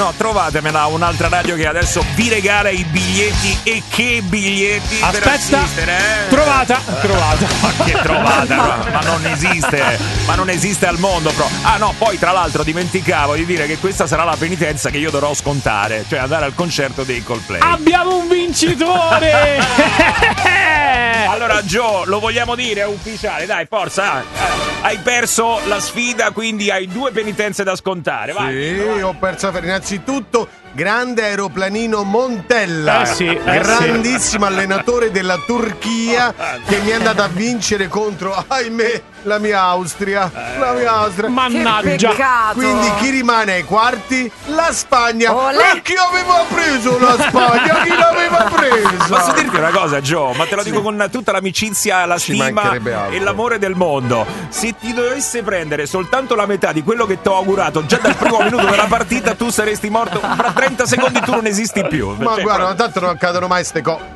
no, trovatemela un'altra radio che adesso vi regala i biglietti. E che biglietti! Aspetta, per assistere, trovata. Ma che trovata? Ma non esiste al mondo, però. Ah no, poi tra l'altro dimenticavo di dire che questa sarà la penitenza che io dovrò scontare, cioè andare al concerto dei Coldplay. Abbiamo un vincitore! Allora Gio, lo vogliamo dire, è ufficiale, dai, forza. Hai perso la sfida, quindi hai 2 penitenze da scontare. Vai. Sì, ho perso innanzitutto grande aeroplanino Montella, grandissimo allenatore della Turchia che mi è andato a vincere contro, ahimè, la mia Austria. Mannaggia. Quindi chi rimane ai quarti? La Spagna. E chi aveva preso la Spagna? Chi l'aveva presa? Posso dirti una cosa, Gio? Ma te lo dico con tutta l'amicizia, la stima e l'amore del mondo. Se ti dovesse prendere soltanto la metà di quello che ti ho augurato già dal primo minuto della partita, tu saresti morto. Fra 30 secondi tu non esisti più. Ma guarda, tanto non accadono mai ste cose.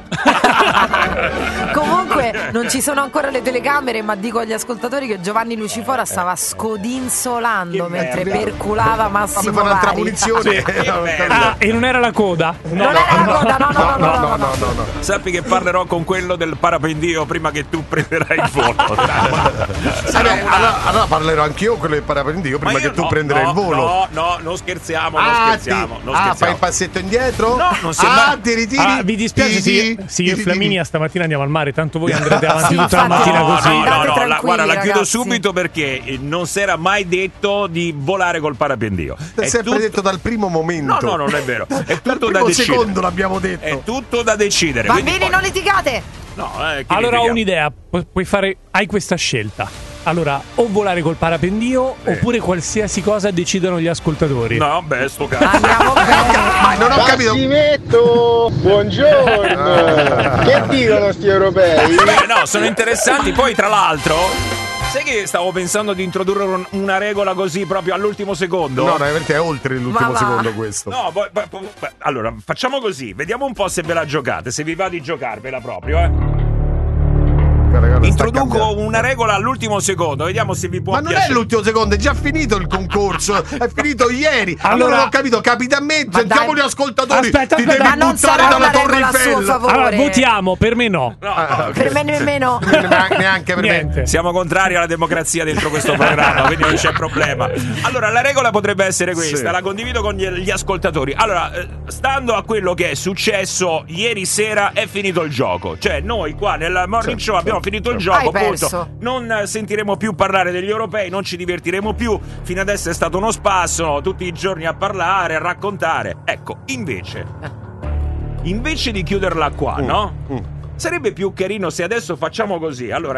Comunque non ci sono ancora le telecamere, ma dico agli ascoltatori che Giovanni Lucifora stava scodinzolando mentre perculava Massimo Vari. Un'altra Vari. punizione. E non era la coda? Non era la coda, no. Sappi che parlerò con quello del parapendio prima che tu prenderai il volo. Allora parlerò anch'io quello del parapendio prima che tu prenderai il volo. No, non scherziamo. Fai il passetto indietro? No, non sembra. Ti ritiri? Vi dispiace? Sì, io e Flaminia stamattina andiamo al mare, tanto voi andrete avanti tutta la mattina così. No, guarda, la chiudo subito perché non si era mai detto di volare col parapendio. È sempre detto dal primo momento. No, non è vero. È tutto dal da decidere. secondo l'abbiamo detto. È tutto da decidere. Bambini, non litigate. No, allora ho un'idea, hai questa scelta. Allora, o volare col parapendio oppure qualsiasi cosa decidono gli ascoltatori. No, sto cazzo. Andiamo bene. Non ho capito. Massimmetto, buongiorno. Che dicono sti europei? No, sono interessanti. Poi tra l'altro, sai che stavo pensando di introdurre una regola così proprio all'ultimo secondo? No, veramente è oltre l'ultimo secondo questo. No, allora facciamo così, vediamo un po' se ve la giocate, se vi va di giocarvela proprio, Introduco una regola all'ultimo secondo, vediamo se vi può piacere. Ma non è l'ultimo secondo, è già finito il concorso, è finito ieri. Allora non ho capito, capita a me, sentiamo gli ascoltatori. Aspetta, ti devi buttare dalla Torre Eiffel. Allora votiamo, per me no. Per me nemmeno. Neanche per me. Siamo contrari alla democrazia dentro questo programma, quindi non c'è problema. Allora la regola potrebbe essere questa, la condivido con gli ascoltatori. Allora, stando a quello che è successo ieri sera, è finito il gioco. Cioè noi qua nel Morning Show abbiamo finito il gioco, appunto. Non sentiremo più parlare degli europei, non ci divertiremo più. Fino adesso è stato uno spasso, tutti i giorni a parlare, a raccontare. Ecco, invece di chiuderla qua, no? Sarebbe più carino se adesso facciamo così. Allora,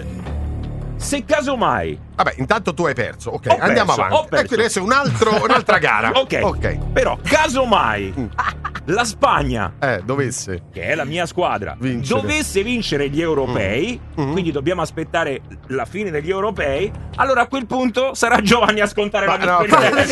se casomai... Vabbè, intanto tu hai perso, ok, andiamo avanti. Ecco adesso un'altra gara. Ok. Però casomai la Spagna dovesse, che è la mia squadra, dovesse vincere gli europei, quindi dobbiamo aspettare la fine degli europei, allora a quel punto sarà Giovanni a scontare la mia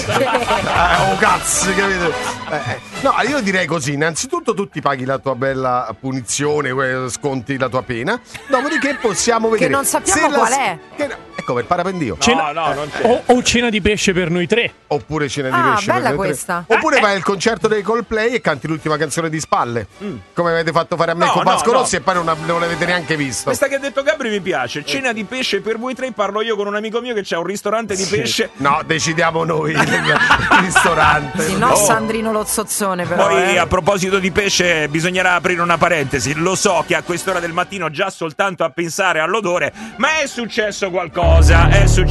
cazzo, capito? No, io direi così, innanzitutto tu ti paghi la tua bella punizione, sconti la tua pena, dopodiché possiamo vedere che non sappiamo qual è. Ecco, per parapendio. Non c'è. O cena di pesce per noi tre. Oppure cena di pesce bella per noi questa. tre. Oppure vai al concerto dei Coldplay e canti l'ultima canzone di Spalle, come avete fatto fare a me con Vasco Rossi, e poi non l'avete neanche visto. Questa che ha detto Gabri mi piace. Cena di pesce per voi tre. Parlo io con un amico mio che c'ha un ristorante di pesce. No, decidiamo noi il ristorante. Sì, no, Sandrino lo zozzone però. Poi a proposito di pesce bisognerà aprire una parentesi. Lo so che a quest'ora del mattino già soltanto a pensare all'odore, ma è successo qualcosa.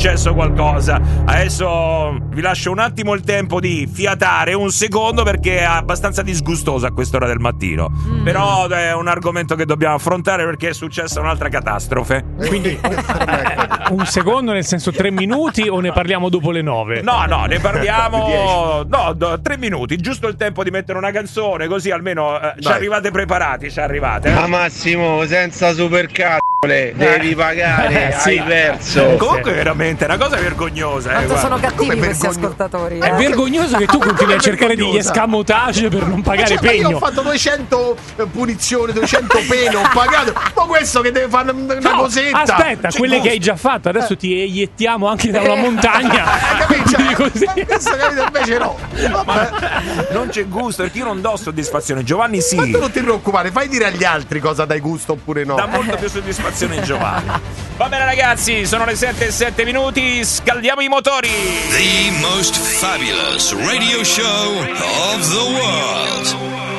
Adesso vi lascio un attimo il tempo di fiatare un secondo, perché è abbastanza disgustoso a quest'ora del mattino. Però è un argomento che dobbiamo affrontare, perché è successa un'altra catastrofe. Quindi un secondo, nel senso 3 minuti, o ne parliamo dopo le 9? No, ne parliamo 3 minuti, giusto il tempo di mettere una canzone, così almeno ci arrivate preparati, Ma Massimo, senza supercazzole, devi pagare, hai perso. Comunque veramente è una cosa vergognosa. Quanto sono cattivi questi ascoltatori. È vergognoso che tu continui a cercare degli escamotage per non pagare pegno. Io ho fatto 200 punizioni, 200 pene, ho pagato. Ma questo che deve fare una cosetta. Aspetta, quelle che hai già fatto, adesso ti eiettiamo anche da una montagna. così. Questo capito invece no. Ma non c'è gusto, perché io non do soddisfazione. Giovanni sì. Ma tu non ti preoccupare, fai dire agli altri cosa dai gusto oppure no. Dà molto più soddisfazione Giovanni. Va bene ragazzi, sono le 7:07, scaldiamo i motori. The most fabulous radio show of the world.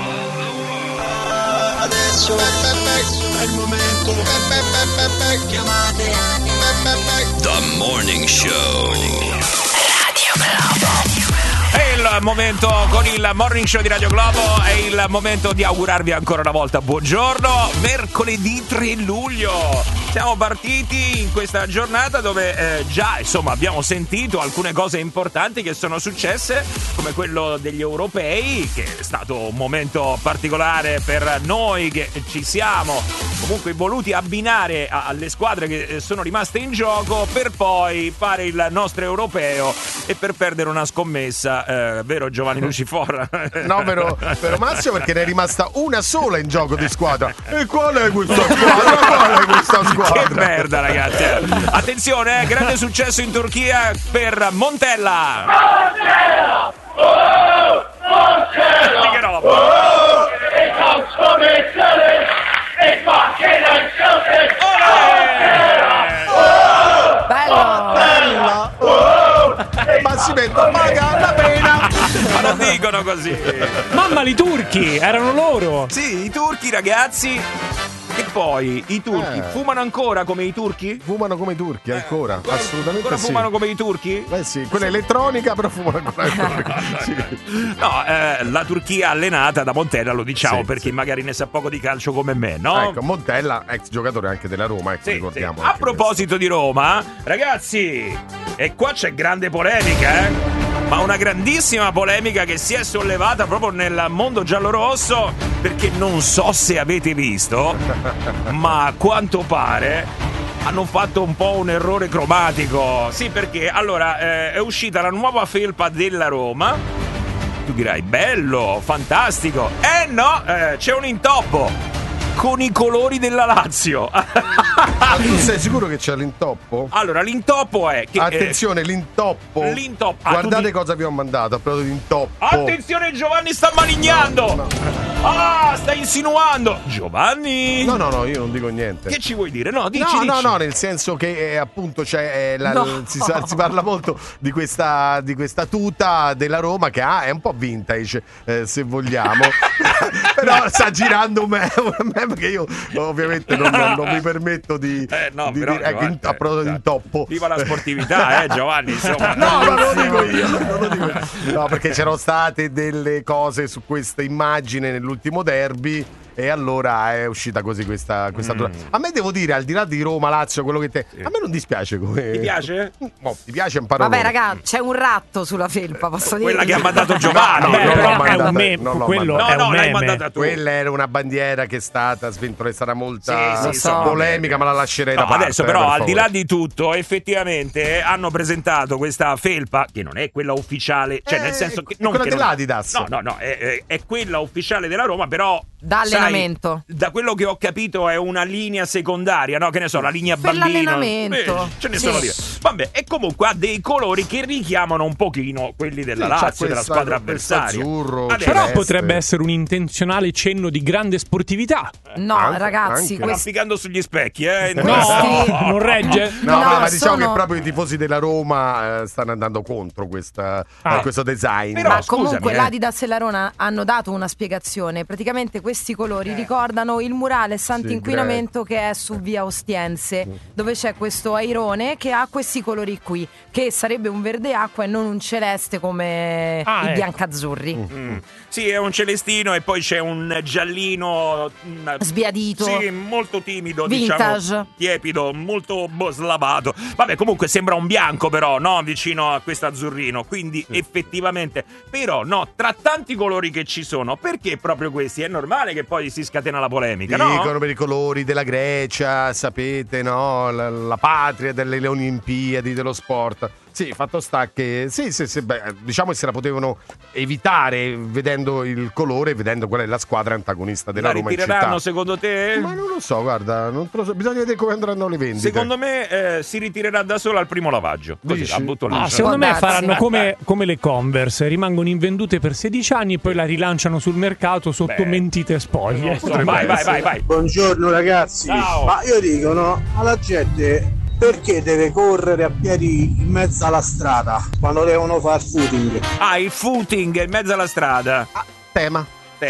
Adesso è il momento. Chiamate. The Morning Show. Radio Globo. È il momento con il Morning Show di Radio Globo, è il momento di augurarvi ancora una volta buongiorno. Mercoledì 3 luglio. Siamo partiti in questa giornata dove già insomma abbiamo sentito alcune cose importanti che sono successe, come quello degli europei, che è stato un momento particolare per noi che ci siamo comunque voluti abbinare alle squadre che sono rimaste in gioco per poi fare il nostro europeo e per perdere una scommessa, vero Giovanni Lucifora? No, vero Massimo, perché ne è rimasta una sola in gioco di squadra. E qual è questa squadra? Qual è questa squadra? Che merda ragazzi. Attenzione, grande successo in Turchia per Montella. Montella! Oh! Montella! Che roba! Oh! E calcio mettere! E fa che Bello! Ma si metto paga la pena. Ma non dicono così. Mamma, i turchi, erano loro. Sì, i turchi ragazzi. E poi i turchi fumano ancora come i turchi? Fumano come i turchi ancora, assolutamente ancora sì. Fumano come i turchi? Beh sì, quella elettronica però fumano ancora i turchi. Sì. No, la Turchia allenata da Montella, lo diciamo Sì, per chi sì. magari ne sa poco di calcio come me, no? Ecco, Montella, ex giocatore anche della Roma, ecco, Sì, ricordiamo. sì. A proposito di Roma, ragazzi, e qua c'è grande polemica, ma una grandissima polemica che si è sollevata proprio nel mondo giallorosso, perché non so se avete visto, ma a quanto pare hanno fatto un po' un errore cromatico. Sì, perché allora è uscita la nuova felpa della Roma. Tu dirai, bello, fantastico. No, c'è un intoppo con i colori della Lazio. Ma tu sei sicuro che c'è l'intoppo? Allora, l'intoppo è che attenzione, l'intoppo. L'intoppo. Guardate cosa vi ho mandato, proprio l'intoppo. Attenzione, Giovanni sta malignando. No. Sta insinuando. Giovanni. No, io non dico niente. Che ci vuoi dire? No, dici. No, nel senso che appunto c'è si parla molto di questa tuta della Roma che è un po' vintage, se vogliamo. Però sta girando un meme che io ovviamente non mi permetto di dire. Ecco, a proposito di intoppo. Viva la sportività, Giovanni, insomma. No, non lo dico io. No, perché c'erano state delle cose su questa immagine nell'ultimo derby. E allora è uscita così questa A me devo dire, al di là di Roma, Lazio, quello che a me non dispiace come. Ti piace? No, ti piace un parolone. Vabbè, raga, c'è un ratto sulla felpa, posso dire. Quella che ha mandato Giovanni. È un meme. Quello è un l'hai meme. mandata tu. Quella era una bandiera che è stata sventolata, sarà molta Sì, polemica, ma la lascerei da parte. Adesso però, per al di favore. là di tutto, effettivamente hanno presentato questa felpa che non è quella ufficiale, cioè nel senso che non quella che non- dell'Adidas. No, è quella ufficiale della Roma, però Da allenamento. sai, da quello che ho capito è una linea secondaria, no? Che ne so, la linea Per bambino. l'allenamento. Ce ne Sì. sono lì. Vabbè, e comunque ha dei colori che richiamano un pochino quelli della Sì, c'ha Lazio, della questa- squadra questo avversaria. azzurro, Adesso- Però celeste. potrebbe essere un intenzionale cenno di grande sportività. No, Anche- ragazzi, anche. Arrampicando sugli specchi, No, Questi- non regge. No, No, ma diciamo sono- che proprio i tifosi della Roma stanno andando contro questo design. Però, Ma scusami, comunque l'Adidas e la Roma hanno dato una spiegazione. Praticamente questi colori ricordano il murale anti-inquinamento che è su via Ostiense, dove c'è questo airone che ha questi colori qui, che sarebbe un verde acqua e non un celeste come i ecco. biancazzurri. Sì, è un celestino e poi c'è un giallino Sbiadito. Sì, molto timido, Vintage. diciamo, tiepido, molto slavato. Vabbè, comunque sembra un bianco però, no? Vicino a questo azzurrino. Quindi effettivamente, però no, tra tanti colori che ci sono, perché proprio questi? È normale che poi si scatena la polemica, no? Dicono per i colori della Grecia, sapete, no? La patria delle Olimpiadi, dello sport. Sì, fatto sta che diciamo che se la potevano evitare vedendo il colore, vedendo qual è la squadra antagonista della Roma in città. La ritireranno secondo te? Ma non lo so, guarda, non te lo so. Bisogna vedere come andranno le vendite. Secondo me si ritirerà da sola al primo lavaggio. Così la butto lì. Secondo me faranno come le Converse, rimangono invendute per 16 anni e poi la rilanciano sul mercato sotto mentite spoglie. Vai. Buongiorno ragazzi. Ciao. Ma io dico, no, alla gente perché deve correre a piedi in mezzo alla strada quando devono fare footing? Il footing in mezzo alla strada. Tema.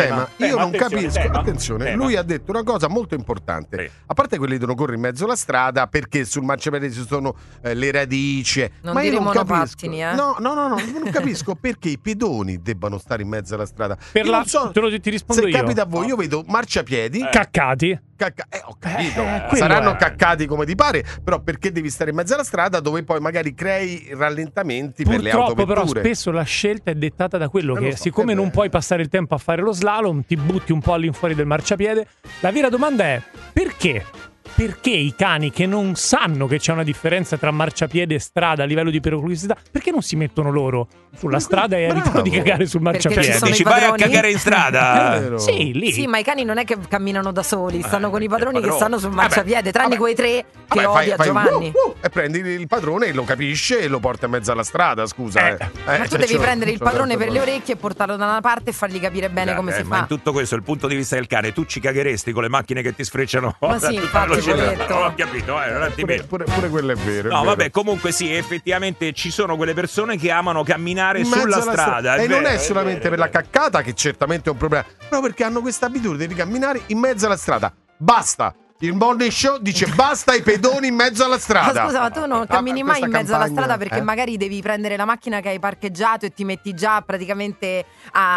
Io non capisco. Tema. Lui ha detto una cosa molto importante. Sì. A parte quelli che devono correre in mezzo alla strada perché sul marciapiede ci sono le radici. Non ma dire io non monopattini, capisco. No, non capisco perché i pedoni debbano stare in mezzo alla strada. Per Io non so ti rispondo se io. capita a voi, io vedo marciapiedi caccati. Ho capito. Saranno caccati come ti pare, però perché devi stare in mezzo alla strada dove poi magari crei rallentamenti per le autovetture? Però spesso la scelta è dettata da quello che siccome non puoi passare il tempo a fare lo slalom, ti butti un po' all'infuori del marciapiede. La vera domanda è perché? Perché i cani che non sanno che c'è una differenza tra marciapiede e strada a livello di pericolosità, perché non si mettono loro sulla strada e evitano di cagare sul marciapiede? Dici vai a cagare in strada? Sì, lì. Sì, ma i cani non è che camminano da soli, stanno con i padroni che stanno sul marciapiede, tranne quei tre che odia Giovanni. E prendi il padrone e lo capisce e lo porta in mezzo alla strada, scusa. Ma tu devi prendere il padrone per le orecchie e portarlo da una parte e fargli capire bene come si ma fa. in tutto questo, il punto di vista del cane, tu ci cagheresti con le macchine che ti sfrecciano? Ma sì, infatti, non ho capito, un attimino. Pure quello è vero. No, vabbè, comunque sì, effettivamente ci sono quelle persone che amano camminare sulla strada. E non è solamente per la caccata, che certamente è un problema, però perché hanno questa abitudine di camminare in mezzo alla strada. Basta! Il Morning Show dice basta ai pedoni in mezzo alla strada. Ma scusa, ma tu non cammini mai in mezzo alla strada perché magari devi prendere la macchina che hai parcheggiato e ti metti già praticamente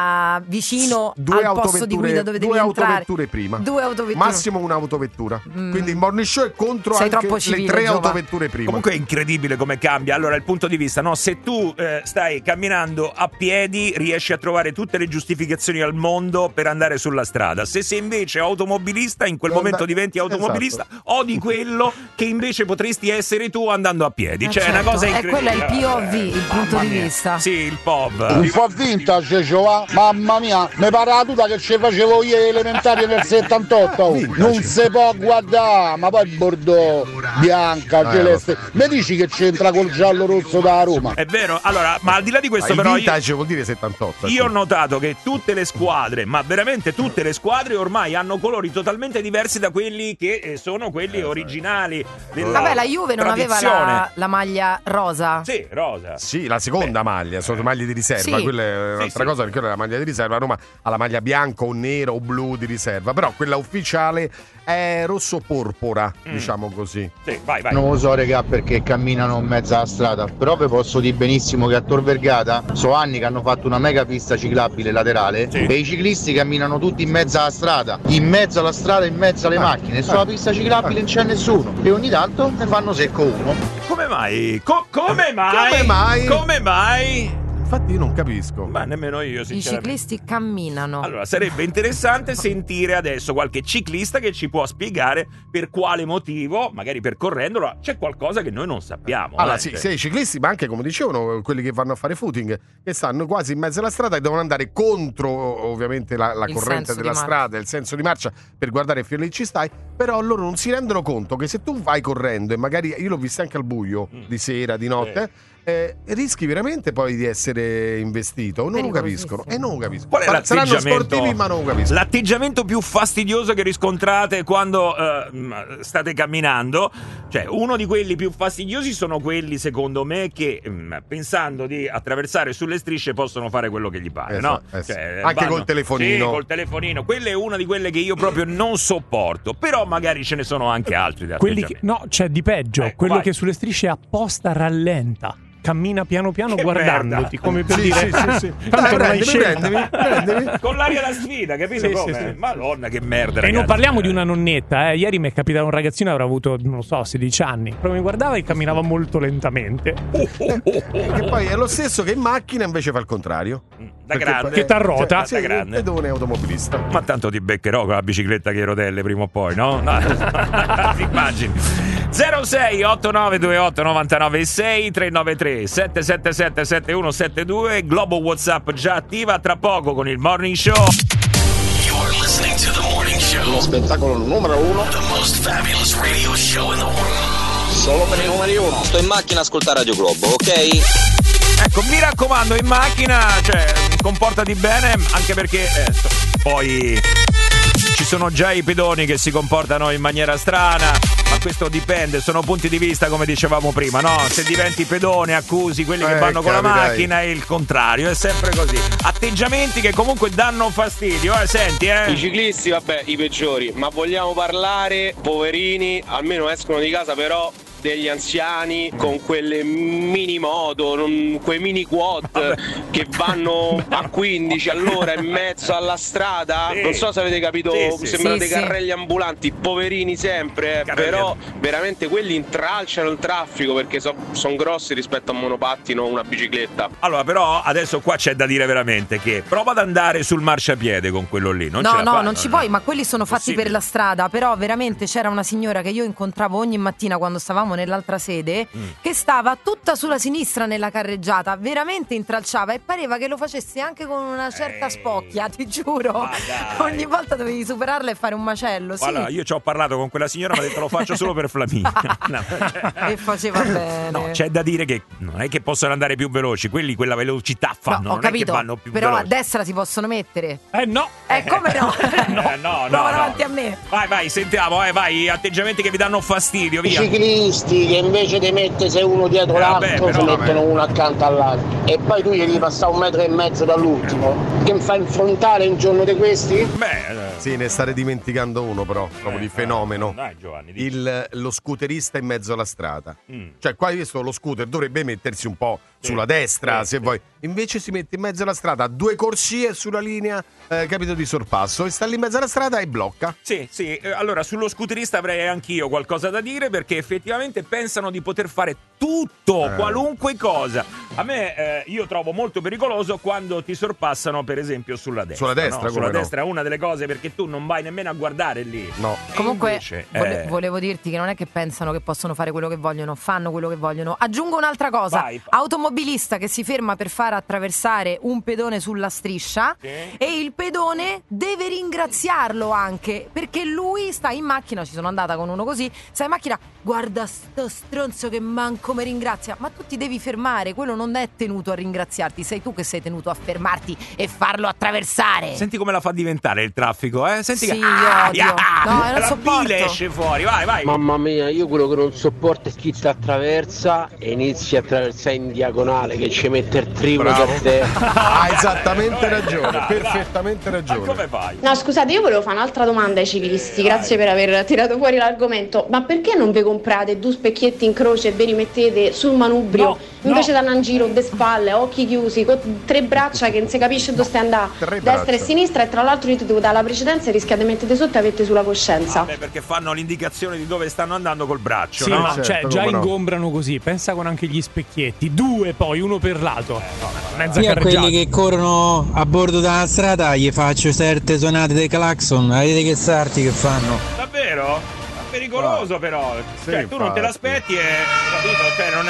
vicino al posto di guida dove devi entrare. Autovetture prima. Due autovetture. Massimo un'autovettura. Quindi il Morning Show è contro Sei anche troppo civile, le 3 Giova. autovetture prima. Comunque è incredibile come cambia. Allora, il punto di vista, no? Se tu stai camminando a piedi, riesci a trovare tutte le giustificazioni al mondo per andare sulla strada. Se sei invece automobilista, in quel momento diventi automobilista, odi quello che invece potresti essere tu andando a piedi. Cioè, è una cosa incredibile. E quello è il POV, il punto di vista. Sì, il POV. Un po' vintage, Giova. Mamma mia, mi pare la tuta che ci facevo io elementari nel 78. Non si può guardare, ma poi il bordeaux, bianca, celeste. Mi dici che c'entra col giallo rosso da Roma? È vero. Allora, ma al di là di questo, però, vintage vuol dire 78. io ho notato che tutte le squadre, ma veramente tutte le squadre ormai hanno colori totalmente diversi da quelli che sono quelli originali. Vabbè, la Juve non aveva la maglia rosa? Sì, rosa. Sì, la seconda maglia, sono maglie di riserva. Sì. Quella è un'altra cosa, perché quella è la maglia di riserva. Roma ha la maglia bianca o nera o blu di riserva, però quella ufficiale è rosso porpora, diciamo così. Sì, vai. Non lo so, regà, perché camminano in mezzo alla strada, però vi posso dire benissimo che a Tor Vergata so anni che hanno fatto una mega pista ciclabile laterale e i ciclisti camminano tutti in mezzo alla strada, in mezzo alle macchine, e sulla pista ciclabile non c'è nessuno e ogni tanto ne fanno secco uno. Come mai? Come mai? Infatti io non capisco. Ma nemmeno io, I sinceramente. ciclisti camminano. Allora, sarebbe interessante sentire adesso qualche ciclista che ci può spiegare per quale motivo, magari percorrendolo, c'è qualcosa che noi non sappiamo. Allora, sì, i ciclisti, ma anche, come dicevano, quelli che vanno a fare footing, che stanno quasi in mezzo alla strada e devono andare contro, ovviamente, la corrente della strada, il senso di marcia, per guardare fino lì ci stai, però loro non si rendono conto che se tu vai correndo, e magari io l'ho visto anche al buio, di sera, di notte, rischi veramente poi di essere investito. Non lo capiscono. Qual è saranno sportivi, ma non lo capisco. L'atteggiamento più fastidioso che riscontrate quando state camminando, cioè uno di quelli più fastidiosi sono quelli, secondo me, che pensando di attraversare sulle strisce possono fare quello che gli pare, no? Cioè, anche col telefonino. Sì, col telefonino. Quella è una di quelle che io proprio non sopporto. Però magari ce ne sono anche altri. No, c'è di peggio. Quello che sulle strisce apposta rallenta. Cammina piano piano che guardandoti, merda. Come per dire sì. Tanto non hai scelta. Prendimi. Con l'aria da sfida, capito? Sì. Madonna, che merda, ragazzi. E non parliamo di una nonnetta, Ieri mi è capitato un ragazzino, avrà avuto, non lo so, 16 anni. Però mi guardava e camminava molto lentamente. Che poi è lo stesso che in macchina invece fa il contrario. Da grande. Che t'arrota. Da grande. Pedone automobilista. Ma tanto ti beccherò con la bicicletta che hai rotelle prima o poi, no? Ti immagini. 06 8928 996 393 777 7172. Globo WhatsApp già attiva. Tra poco con il Morning Show. You're listening to the Morning Show. Lo spettacolo numero 1. The most fabulous radio show in the world. Solo per i numeri 1. Sto in macchina a ascoltare Radio Globo, ok? Ecco, mi raccomando, in macchina, comportati bene, anche perché poi ci sono già i pedoni che si comportano in maniera strana, ma questo dipende, sono punti di vista, come dicevamo prima, no? Se diventi pedone accusi quelli che vanno con la macchina e il contrario, è sempre così. Atteggiamenti che comunque danno fastidio, senti, I ciclisti, vabbè, i peggiori, ma vogliamo parlare, poverini, almeno escono di casa, però degli anziani con quelle mini moto, quei mini quad che vanno a 15 all'ora in mezzo alla strada. Non so se avete capito, sembrano dei carrelli ambulanti, poverini sempre, però veramente quelli intralciano il traffico perché sono grossi rispetto a un monopattino o una bicicletta. Allora, però adesso qua c'è da dire veramente che prova ad andare sul marciapiede con quello lì. Non ci puoi, ma quelli sono fatti per la strada. Però veramente c'era una signora che io incontravo ogni mattina quando stavamo nell'altra sede che stava tutta sulla sinistra nella carreggiata, veramente intralciava e pareva che lo facesse anche con una certa spocchia, ti giuro. Ogni volta dovevi superarla e fare un macello. Allora, io ci ho parlato con quella signora, mi ha detto lo faccio solo per Flaminia. E faceva bene. No, c'è da dire che non è che possono andare più veloci, quelli quella velocità fanno, ho capito, è che vanno più però veloci. A destra si possono mettere. No. Come no? No. Davanti a me. Vai, sentiamo, vai, atteggiamenti che vi danno fastidio, via. I ciclisti che invece di mettersi uno dietro l'altro si mettono uno accanto all'altro e poi tu gli devi passare 1,5 metri dall'ultimo. Che mi fa infrontare un giorno di questi? Sì, ne stare dimenticando uno però, proprio di fenomeno. Dai, Giovanni, lo scooterista in mezzo alla strada. Cioè, qua hai visto lo scooter dovrebbe mettersi un po' sulla destra, se vuoi. Invece si mette in mezzo alla strada, 2 corsie sulla linea, capito, di sorpasso, e sta lì in mezzo alla strada e blocca. Sì. Allora, sullo scooterista avrei anch'io qualcosa da dire, perché effettivamente pensano di poter fare tutto, qualunque cosa. A me, io trovo molto pericoloso quando ti sorpassano, per esempio, sulla destra. Sulla destra, no? Sulla destra è una delle cose, perché tu non vai nemmeno a guardare lì. No. Comunque, invece, volevo dirti che non è che pensano che possono fare quello che vogliono, fanno quello che vogliono. Aggiungo un'altra cosa. Vai. Automobilista che si ferma per far attraversare un pedone sulla striscia e il pedone deve ringraziarlo anche, perché lui sta in macchina, ci sono andata con uno così, sta in macchina, guarda sto stronzo che manco mi ringrazia, ma tu ti devi fermare, quello non è tenuto a ringraziarti, sei tu che sei tenuto a fermarti e farlo attraversare. Senti come la fa diventare il traffico, Senti sì, che io odio. No, non la sopporto. bile esce fuori, vai. Mamma mia, io quello che non sopporto è chi sta attraversa e inizia a attraversare in diagonale, che ci mette il triplo per te. Ha esattamente ragione, perfettamente ragione. Ma come fai? No, scusate, io volevo fare un'altra domanda ai ciclisti, grazie per aver tirato fuori l'argomento. Ma perché non vi comprate 2 specchietti in croce e vi rimettete sul manubrio invece di andare in giro de spalle, occhi chiusi, con 3 braccia che non si capisce dove stai andando, destra e sinistra, e tra l'altro io ti devo dare la precedenza e rischiate di mettere sotto e avete sulla coscienza. Perché fanno l'indicazione di dove stanno andando col braccio, sì, no? ma certo, già no. ingombrano così, pensa con anche gli specchietti, 2 poi, uno per lato. Mezza Io a carreggiata. quelli che corrono a bordo della strada gli faccio certe suonate dei clacson, vedete che sarti che fanno. Davvero? Pericoloso però. Sì, Cioè, tu non te l'aspetti e capito? Cioè, non è.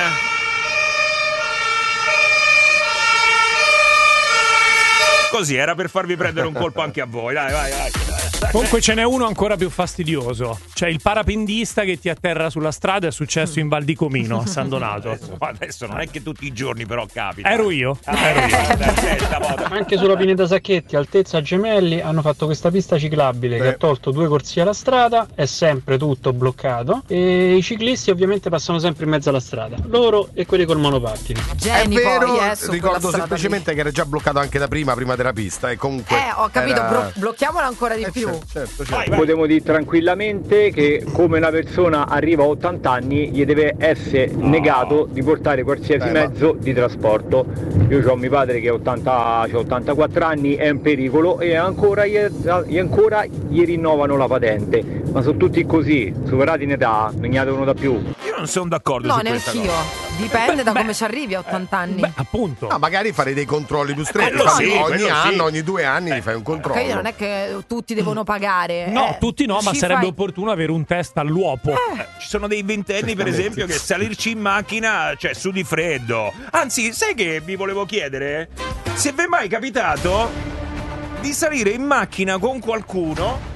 Così era per farvi prendere un colpo anche a voi. Dai. Comunque ce n'è uno ancora più fastidioso, cioè il parapendista che ti atterra sulla strada. È successo in Val di Comino, a San Donato. Adesso non è che tutti i giorni però capita. Ero io. Anche sulla Pineta Sacchetti, altezza Gemelli, hanno fatto questa pista ciclabile che ha tolto 2 corsie alla strada, è sempre tutto bloccato e i ciclisti ovviamente passano sempre in mezzo alla strada, loro e quelli col monopattino. È vero, ricordo semplicemente che era già bloccato anche da prima della pista, e comunque ho capito, blocchiamolo ancora di più. Certo. Potremmo dire tranquillamente che come una persona arriva a 80 anni gli deve essere negato di portare qualsiasi mezzo di trasporto. Io ho mio padre che ha 84 anni, è in pericolo e ancora gli rinnovano la patente, ma sono tutti così, superati in età, non gli devono da più. Io non sono d'accordo no, su questa cosa. Dipende da come ci arrivi a 80 anni. Beh, appunto. No, magari fare dei controlli più stretti. Ogni anno, ogni 2 anni ti fai un controllo. Non è che tutti devono pagare. No, tutti no, ma sarebbe opportuno avere un test all'uopo. Ci sono dei ventenni, per esempio, che salirci in macchina, cioè su di freddo. Anzi, sai che vi volevo chiedere? Se vi è mai capitato di salire in macchina con qualcuno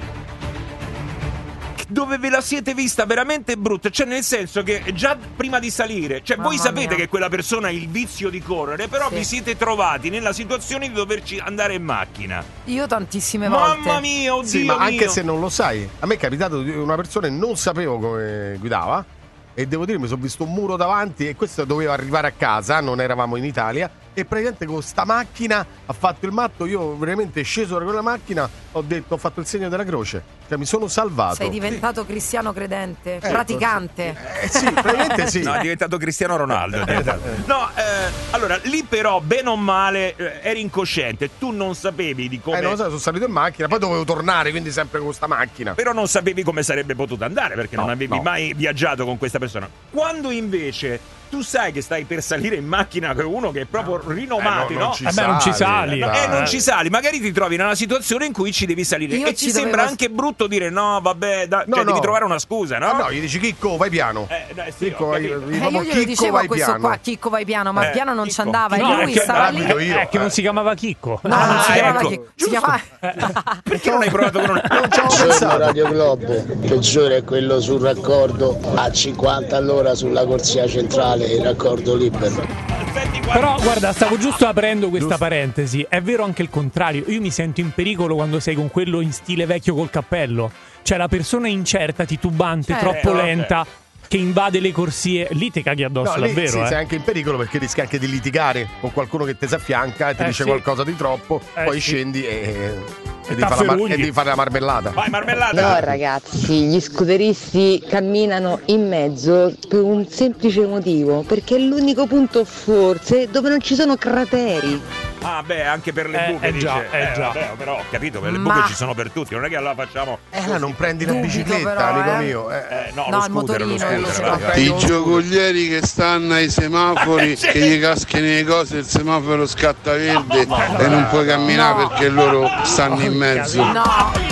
dove ve la siete vista veramente brutta, cioè nel senso che già prima di salire, cioè voi sapete che quella persona ha il vizio di correre, però vi siete trovati nella situazione di doverci andare in macchina. Io tantissime volte. Mamma mia, oddio sì, ma mio. Anche se non lo sai, a me è capitato di una persona e non sapevo come guidava, e devo dire mi sono visto un muro davanti, e questo doveva arrivare a casa, non eravamo in Italia, e praticamente con sta macchina ha fatto il matto. Io veramente sceso da quella macchina, ho fatto il segno della croce, cioè mi sono salvato. Sei diventato cristiano credente, praticante. Sì, praticamente sì. No, è diventato Cristiano Ronaldo. No, allora lì però bene o male eri incosciente, tu non sapevi di come. Non so, sono salito in macchina, poi dovevo tornare, quindi sempre con sta macchina. Però non sapevi come sarebbe potuto andare, perché non avevi mai viaggiato con questa persona. Quando invece tu sai che stai per salire in macchina con uno che è proprio rinomato, non ci sali. Non ci sali, magari ti trovi in una situazione in cui ci devi salire. Io e ci sembra anche brutto dire no, vabbè, devi trovare una scusa, no? No, gli dici Chicco, vai piano. Chicco, io glielo dicevo a questo qua, Chicco vai piano, ma piano non ci andava, e lui stava lì. È che non si chiamava Chicco. No, non si chiamava Chicco. Si chiamava... Perché non hai provato con un Radio Globo, peggiore è quello sul raccordo a 50 all'ora sulla corsia centrale, il raccordo libero. Però guarda, stavo giusto aprendo questa parentesi. È vero anche il contrario. Io mi sento in pericolo quando sei con quello in stile vecchio col cappello. Cioè la persona incerta, titubante, troppo lenta, che invade le corsie. Lì ti caghi addosso, davvero. Sì, sei anche in pericolo, perché rischi anche di litigare con qualcuno che ti si affianca e ti dice qualcosa di troppo, poi scendi e devi fare la marmellata. Vai, marmellata! No, ragazzi, gli scooteristi camminano in mezzo per un semplice motivo, perché è l'unico punto forse dove non ci sono crateri. Ah, beh, anche per le buche dice. Vabbè, però ho capito, per le buche ci sono per tutti, non è che allora facciamo. Non prendi la bicicletta, amico mio. No, lo scooter. I giocolieri che stanno ai semafori, che gli cascano le cose, il semaforo scatta verde e non puoi camminare perché loro stanno in mezzo. No.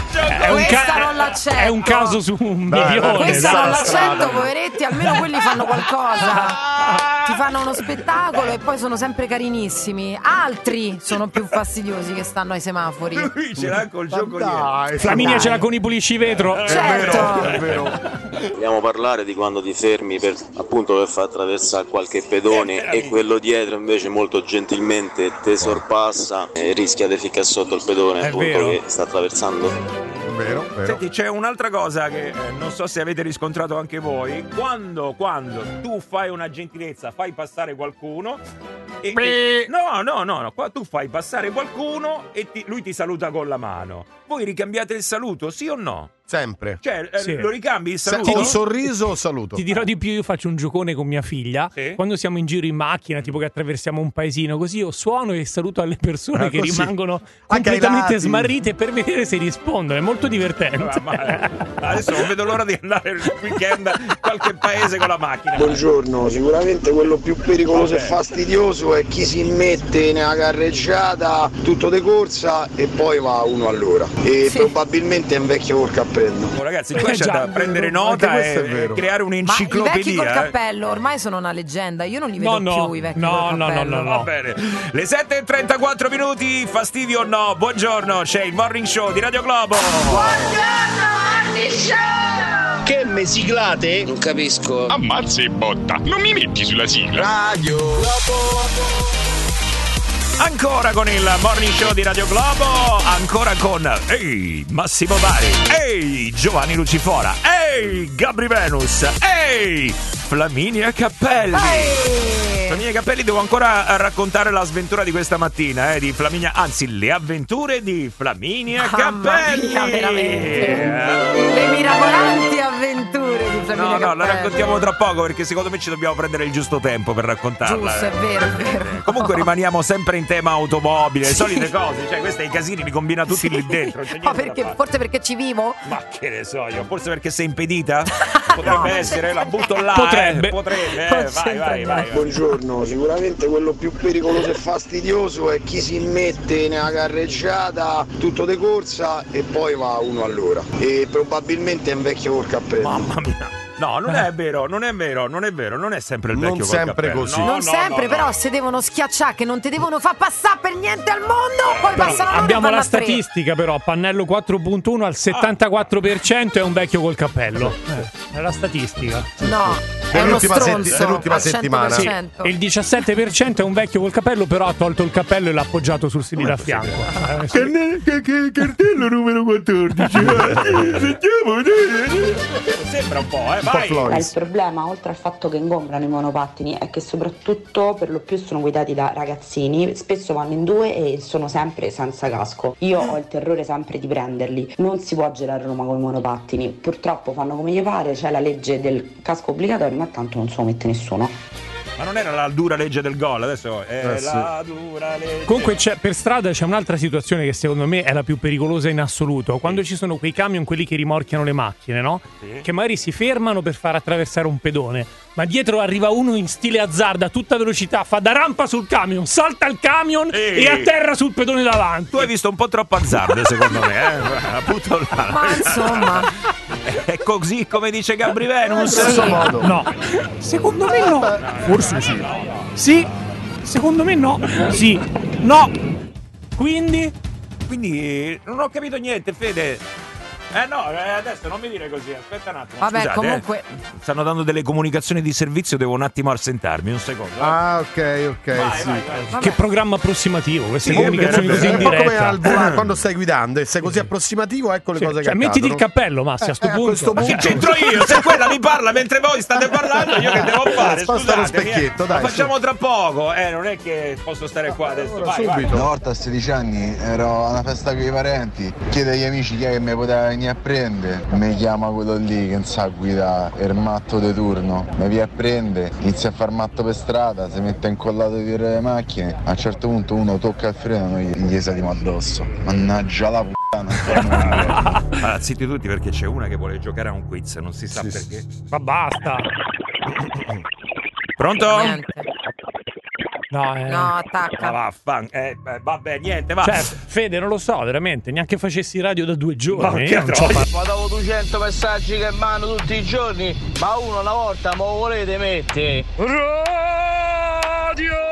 È un caso su un milione. Questa non l'accetto, poveretti, almeno quelli fanno qualcosa. Ti fanno uno spettacolo e poi sono sempre carinissimi. Altri sono più fastidiosi che stanno ai semafori. Lui ce l'ha col giocoliere. Flaminia ce l'ha con i puliscivetro. Certo. È vero. Vogliamo parlare di quando ti fermi per far attraversare qualche pedone e quello dietro invece molto gentilmente te sorpassa e rischia di ficcare sotto il pedone che sta attraversando. Vero. Senti, c'è un'altra cosa che non so se avete riscontrato anche voi. Quando tu fai una gentilezza, fai passare qualcuno no, qua tu fai passare qualcuno e lui ti saluta con la mano. Voi ricambiate il saluto, sì o no? Sempre. Cioè, lo ricambi il saluto? Un sorriso o saluto? Ti dirò di più, io faccio un giocone con mia figlia. Quando siamo in giro in macchina, tipo che attraversiamo un paesino così, io suono e saluto alle persone che rimangono completamente smarrite per vedere se rispondono. È molto divertente. Adesso non vedo l'ora di andare il weekend in qualche paese con la macchina. Buongiorno, sicuramente quello più pericoloso e fastidioso è chi si mette nella carreggiata tutto de corsa e poi va uno all'ora. E probabilmente è un vecchio col cappello. Ragazzi, qua c'è da prendere nota e creare un'enciclopedia. Ma i vecchi col cappello ormai sono una leggenda. Io non li vedo più i vecchi col cappello. No. Va bene. Le 7:34 minuti, fastidio o no? Buongiorno, c'è il Morning Show di Radio Globo. Buongiorno, Morning Show! Che me siglate? Non capisco. Ammazza e botta, non mi metti sulla sigla. Radio Globo. Ancora con il Morning Show di Radio Globo, ancora con Massimo Bari, Giovanni Lucifora, Gabri Venus, Flaminia Cappelli. Flaminia Cappelli, devo ancora raccontare la sventura di questa mattina, di Flaminia, anzi le avventure di Flaminia Cappelli. Mia, veramente. Le mirabolanti avventure di Flaminio No, la raccontiamo tra poco perché secondo me ci dobbiamo prendere il giusto tempo per raccontarla. Giusto, è vero, è vero. Comunque rimaniamo sempre in tema automobile, le solite cose, cioè questi i casini li combina tutti lì dentro. Ma perché? Forse perché ci vivo? Ma che ne so io, forse perché sei impedita? Potrebbe essere, la butto là. Potrebbe. Vai. Buongiorno, sicuramente quello più pericoloso e fastidioso è chi si mette nella carreggiata tutto de corsa e poi va uno all'ora. E probabilmente è un vecchio col cappello. Mamma mia. No, non è vero, non è sempre il vecchio non col sempre cappello. così. Non sempre, però se devono schiacciare che non ti devono far passare per niente al mondo, poi passano loro abbiamo e vanno la a tre. statistica però, pannello 4.1 al 74% è un vecchio col cappello. È la statistica. No, è uno stronzo. dell'ultima al settimana. 100%. E il 17% è un vecchio col cappello, però ha tolto il cappello e l'ha appoggiato sul sedile a fianco. Che cartello numero 14. Sentiamo. Sembra un po', vai. Il problema, oltre al fatto che ingombrano i monopattini, è che soprattutto per lo più sono guidati da ragazzini, spesso vanno in due e sono sempre senza casco. Io ho il terrore sempre di prenderli. Non si può girare a Roma con i monopattini, purtroppo fanno come gli pare, c'è la legge del casco obbligatorio, ma tanto non se lo mette nessuno. Ma non era la dura legge del gol, adesso è la dura legge. Comunque per strada c'è un'altra situazione che secondo me è la più pericolosa in assoluto. Quando ci sono quei camion, quelli che rimorchiano le macchine, no? Sì. Che magari si fermano per far attraversare un pedone, ma dietro arriva uno in stile azzardo a tutta velocità, fa da rampa sul camion, salta il camion e atterra sul pedone davanti. Tu hai visto un po' troppo azzardo secondo me, appunto là. Ma insomma è così come dice Gabri Venus. Stesso modo. No, secondo me no. Forse sì. Sì, secondo me no. Sì, no. Quindi non ho capito niente, Fede. No, adesso non mi dire così, aspetta un attimo. Vabbè, scusate, comunque stanno dando delle comunicazioni di servizio, devo un attimo assentarmi, un secondo. Ah, ok, vai. Che programma approssimativo, queste Sì, comunicazioni è così in un po' come diretta. al volante, quando stai guidando e sei così approssimativo, ecco le cose che Cioè, mettiti il accadono. cappello, Massi, a sto punto. questo Ma che punto. c'entro io? Se quella mi parla mentre voi state parlando, io che devo fare? Sposta lo Scusatemi, specchietto, dai, lo facciamo tra poco, non è che posso stare qua adesso. Vai. Una volta a 16 anni ero a una festa con i parenti, chiedo agli amici chi è che mi poteva venire a prendere, mi chiama quello lì che non sa guidare, è il matto di turno, mi viene a prendere, inizia a far matto per strada, si mette incollato dietro le macchine, a un certo punto uno tocca il freno e noi gli saliamo addosso, mannaggia la puttana. Allora, zitti tutti perché c'è una che vuole giocare a un quiz, non si sa perché. Ma basta. Pronto? niente. No, attacca. Vabbè, niente, va. Cioè, Fede, non lo so, veramente, neanche facessi radio da 2 giorni. Ma che troia. Ma dopo 200 messaggi che mando tutti i giorni, ma uno una volta me lo volete mettere? Radio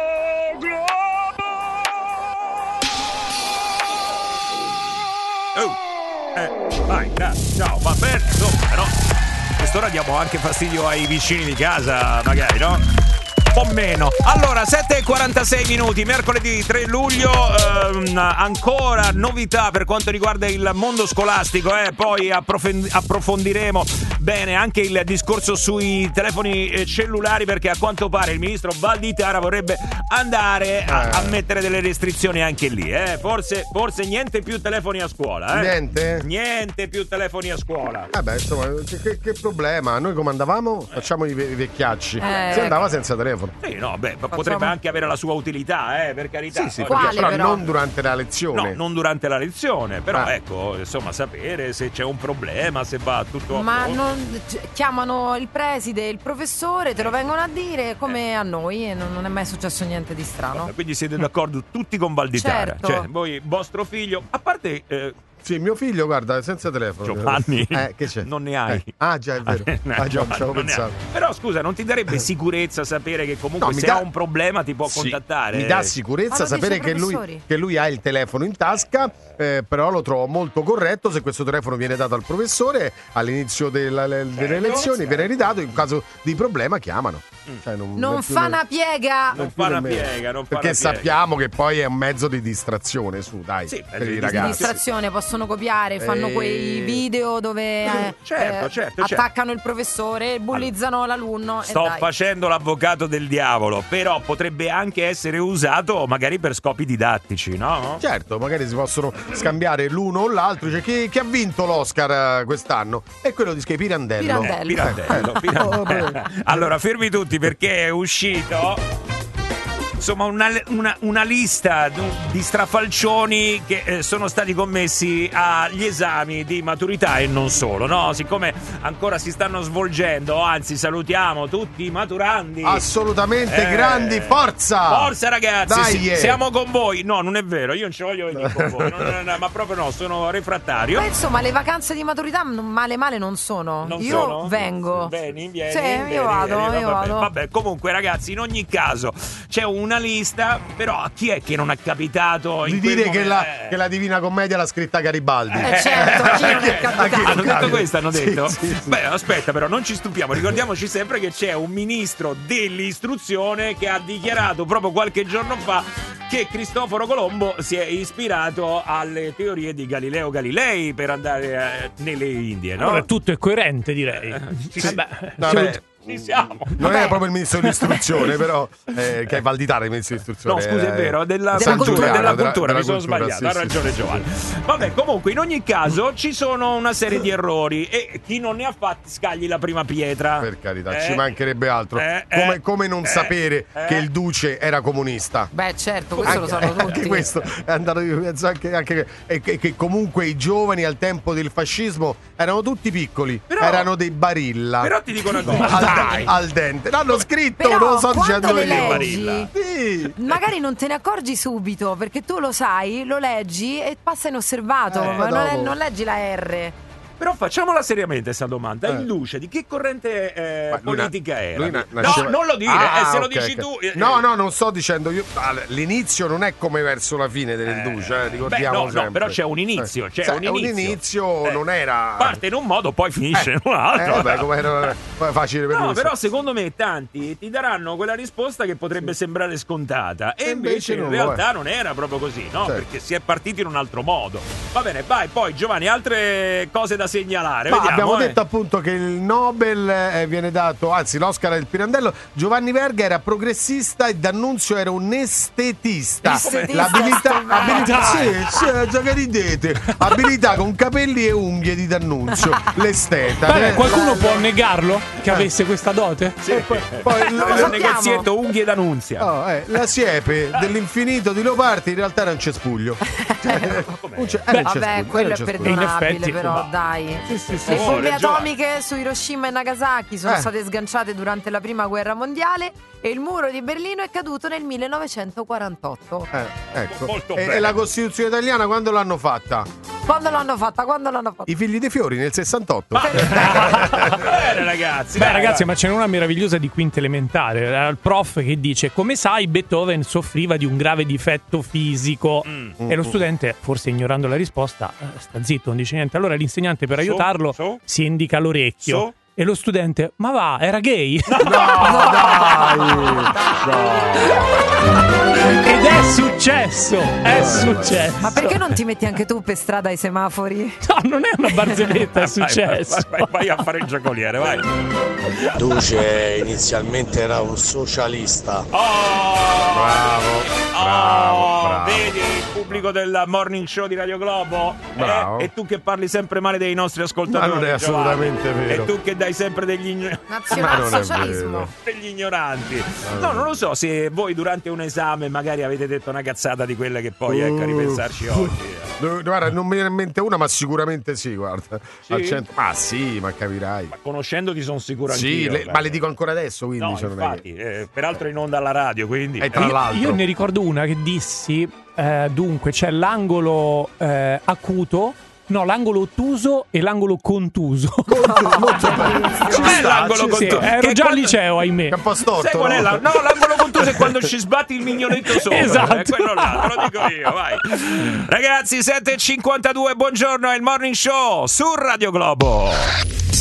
Vai, ciao, va bene, insomma, no? Quest'ora diamo anche fastidio ai vicini di casa, magari, no? Un po' meno. Allora, 7:46 minuti, mercoledì 3 luglio, ancora novità per quanto riguarda il mondo scolastico, poi approfondiremo bene anche il discorso sui telefoni cellulari, perché a quanto pare il ministro Valditara vorrebbe andare a mettere delle restrizioni anche lì, forse niente più telefoni a scuola, Niente più telefoni a scuola. Beh, insomma, che problema? Noi come andavamo? Facciamo i vecchiacci. Si andava senza telefono. Sì, no, potrebbe anche avere la sua utilità, per carità. Sì, Quale, però però? non durante la lezione. No, non durante la lezione, però ecco, insomma, sapere se c'è un problema, se va tutto Ma chiamano il preside, il professore, te lo vengono a dire come a noi e non è mai successo niente di strano. Quindi siete d'accordo tutti con Valditara? Certo. Cioè, voi, vostro figlio, a parte Sì, mio figlio, guarda, senza telefono. Giovanni, che c'è? non ne hai. Già, è vero. Giovanni, ci avevo non ne hai. pensato. Però scusa, non ti darebbe sicurezza sapere che comunque No, se ha un problema ti può contattare? Mi dà sicurezza sapere che lui ha il telefono in tasca, però lo trovo molto corretto se questo telefono viene dato al professore all'inizio delle lezioni, viene ridato, in caso di problema chiamano. Cioè, non fa una piega. Non fa una piega, perché sappiamo che poi è un mezzo di distrazione, su, dai, per i ragazzi. Distrazione, posso possono copiare, fanno quei video dove attaccano il professore, bullizzano l'alunno. Sto facendo l'avvocato del diavolo, però potrebbe anche essere usato magari per scopi didattici, no? Certo, magari si possono scambiare l'uno o l'altro. Cioè, chi ha vinto l'Oscar quest'anno? È quello di Pirandello. Pirandello. Allora, fermi tutti perché è uscito insomma una lista di strafalcioni che sono stati commessi agli esami di maturità e non solo, no? Siccome ancora si stanno svolgendo, anzi salutiamo tutti i maturandi. Assolutamente grandi, forza ragazzi, siamo con voi. No, non è vero, io non ci voglio venire con voi, ma proprio no, sono refrattario. Ma insomma le vacanze di maturità male non sono. Io vengo. Vieni. Io vado. Vabbè, comunque ragazzi, in ogni caso c'è una lista, però a chi è che non è capitato di dire che la Divina Commedia l'ha scritta Garibaldi? Certo, chi non è capitato? Hanno detto questo, hanno detto? Sì. Beh, aspetta, però non ci stupiamo, ricordiamoci sempre che c'è un ministro dell'istruzione che ha dichiarato proprio qualche giorno fa che Cristoforo Colombo si è ispirato alle teorie di Galileo Galilei per andare nelle Indie, no? Allora, tutto è coerente, direi. Vabbè. Ci siamo. Non è proprio il ministro dell'istruzione, però che è Valditara il ministro dell'istruzione. No, scusa, è vero, della cultura, mi sono sbagliato, ha ragione Giovanni. Vabbè, comunque in ogni caso ci sono una serie di errori e chi non ne ha fatti scagli la prima pietra. Per carità, ci mancherebbe altro. Come non sapere che il duce era comunista? Beh, certo, questo lo sanno tutti. Anche questo è andato di mezzo anche che comunque i giovani al tempo del fascismo erano tutti piccoli, erano dei Barilla. Però ti dico una cosa. Al dente, l'hanno scritto, però, non lo so dicendo le io. leggi, magari non te ne accorgi subito perché tu lo sai, lo leggi e passa inosservato, ma non leggi la R. Però facciamola seriamente questa domanda. Il duce di che corrente politica era? No, non lo dire, se lo dici tu. No, non sto dicendo io. L'inizio non è come verso la fine del duce, ricordiamo sempre. No, però c'è un inizio. Un inizio non era. Parte in un modo, poi finisce in un altro. Vabbè, come era facile per lui. No, però secondo me tanti ti daranno quella risposta che potrebbe sembrare scontata. E invece in realtà non era proprio così, no? Perché si è partiti in un altro modo. Va bene, vai, poi Giovanni, altre cose da segnalare. Vediamo, abbiamo detto appunto che il Nobel viene dato, anzi l'Oscar del Pirandello. Giovanni Verga era progressista e D'Annunzio era un estetista. Abilità con capelli e unghie di D'Annunzio, l'esteta. Beh, qualcuno può negarlo che avesse questa dote? Sì. Poi il negozietto unghie d'Annunzia. La siepe dell'infinito di Leopardi in realtà era un cespuglio. Vabbè, quello è perdonabile, però dai. Le bombe atomiche su Hiroshima e Nagasaki sono state sganciate durante la prima guerra mondiale e il muro di Berlino è caduto nel 1948. Ecco. Molto e la Costituzione italiana quando l'hanno fatta? Quando l'hanno fatta? I figli dei fiori nel 68. Bene, ragazzi. Ragazzi, ma c'è una meravigliosa di quinta elementare. Era il prof che dice: come sai, Beethoven soffriva di un grave difetto fisico. E lo studente, forse ignorando la risposta, sta zitto, non dice niente. Allora l'insegnante, per aiutarlo, si indica l'orecchio. E lo studente: ma va, era gay? No. Ed è successo. Ma perché non ti metti anche tu per strada ai semafori? No, non è una barzelletta, è successo. Vai a fare il giocoliere, vai. Duce inizialmente era un socialista. Bravo. Vedi il pubblico del Morning Show di Radio Globo? E tu che parli sempre male dei nostri ascoltatori. Ma non è assolutamente vero. E tu che dai sempre degli nazionalsocialismo, degli ignoranti. No, non lo so se voi durante un esame magari avete detto una cazzata di quelle che poi a ripensarci oggi. Guarda, non mi viene in mente una, ma sicuramente sì, guarda. Sì? Ma sì, ma capirai. Ma conoscendoti sono sicuro anch'io. Ma le dico ancora adesso, quindi. No, infatti, peraltro in onda alla radio, quindi. Tra l'altro. Io ne ricordo una che dissi, dunque c'è l'angolo acuto, no, l'angolo ottuso e l'angolo contuso. Molto bello. L'angolo contuso. Ero già al liceo, ahimè. È un po' storto. Sai qual è l'angolo contuso è quando ci sbatti il mignonetto sopra. Esatto. Quello là, te lo dico io, vai. Ragazzi, 7:52, buongiorno, è il Morning Show su Radio Globo.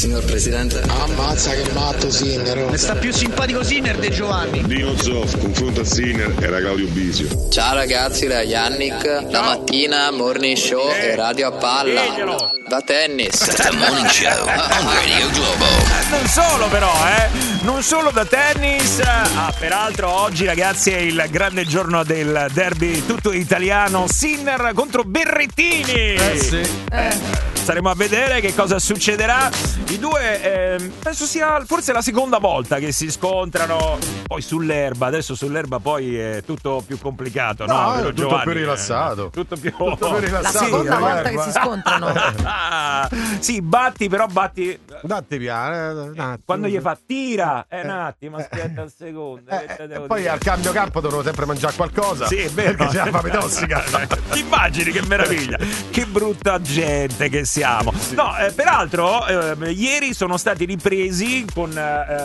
signor Presidente. Ammazza che matto Sinner. Ne sta più simpatico Sinner di Giovanni. Dino Zoff, confronto a Sinner era Claudio Bisio. Ciao ragazzi, da Yannick. La mattina, morning show e radio a palla. Da tennis. The Morning Show on Radio Globo. Non solo però, non solo da tennis. Peraltro oggi ragazzi è il grande giorno del derby tutto italiano, Sinner contro Berrettini. Staremo a vedere che cosa succederà. I due penso sia forse la seconda volta che si scontrano poi sull'erba. Adesso sull'erba poi è tutto più complicato, no? Tutto Giovanni? più rilassato. Tutto più La seconda volta che si scontrano. Sì, batti Datti piano. quando gli fa tira un attimo, aspetta un secondo. Poi al cambio campo devono sempre mangiare qualcosa. Sì, è vero. Perché c'è la fame tossica. Ti immagini che meraviglia. Che brutta gente che siamo. No, peraltro ieri sono stati ripresi con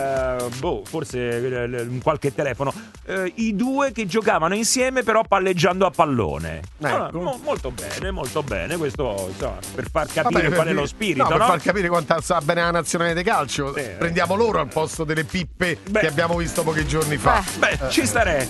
forse qualche telefono i due che giocavano insieme però palleggiando a pallone. Molto bene questo, insomma, per far capire qual è lo spirito, per far capire quanto sa bene la nazionale di calcio. Prendiamo loro al posto delle pippe che abbiamo visto pochi giorni fa. Ci starebbe.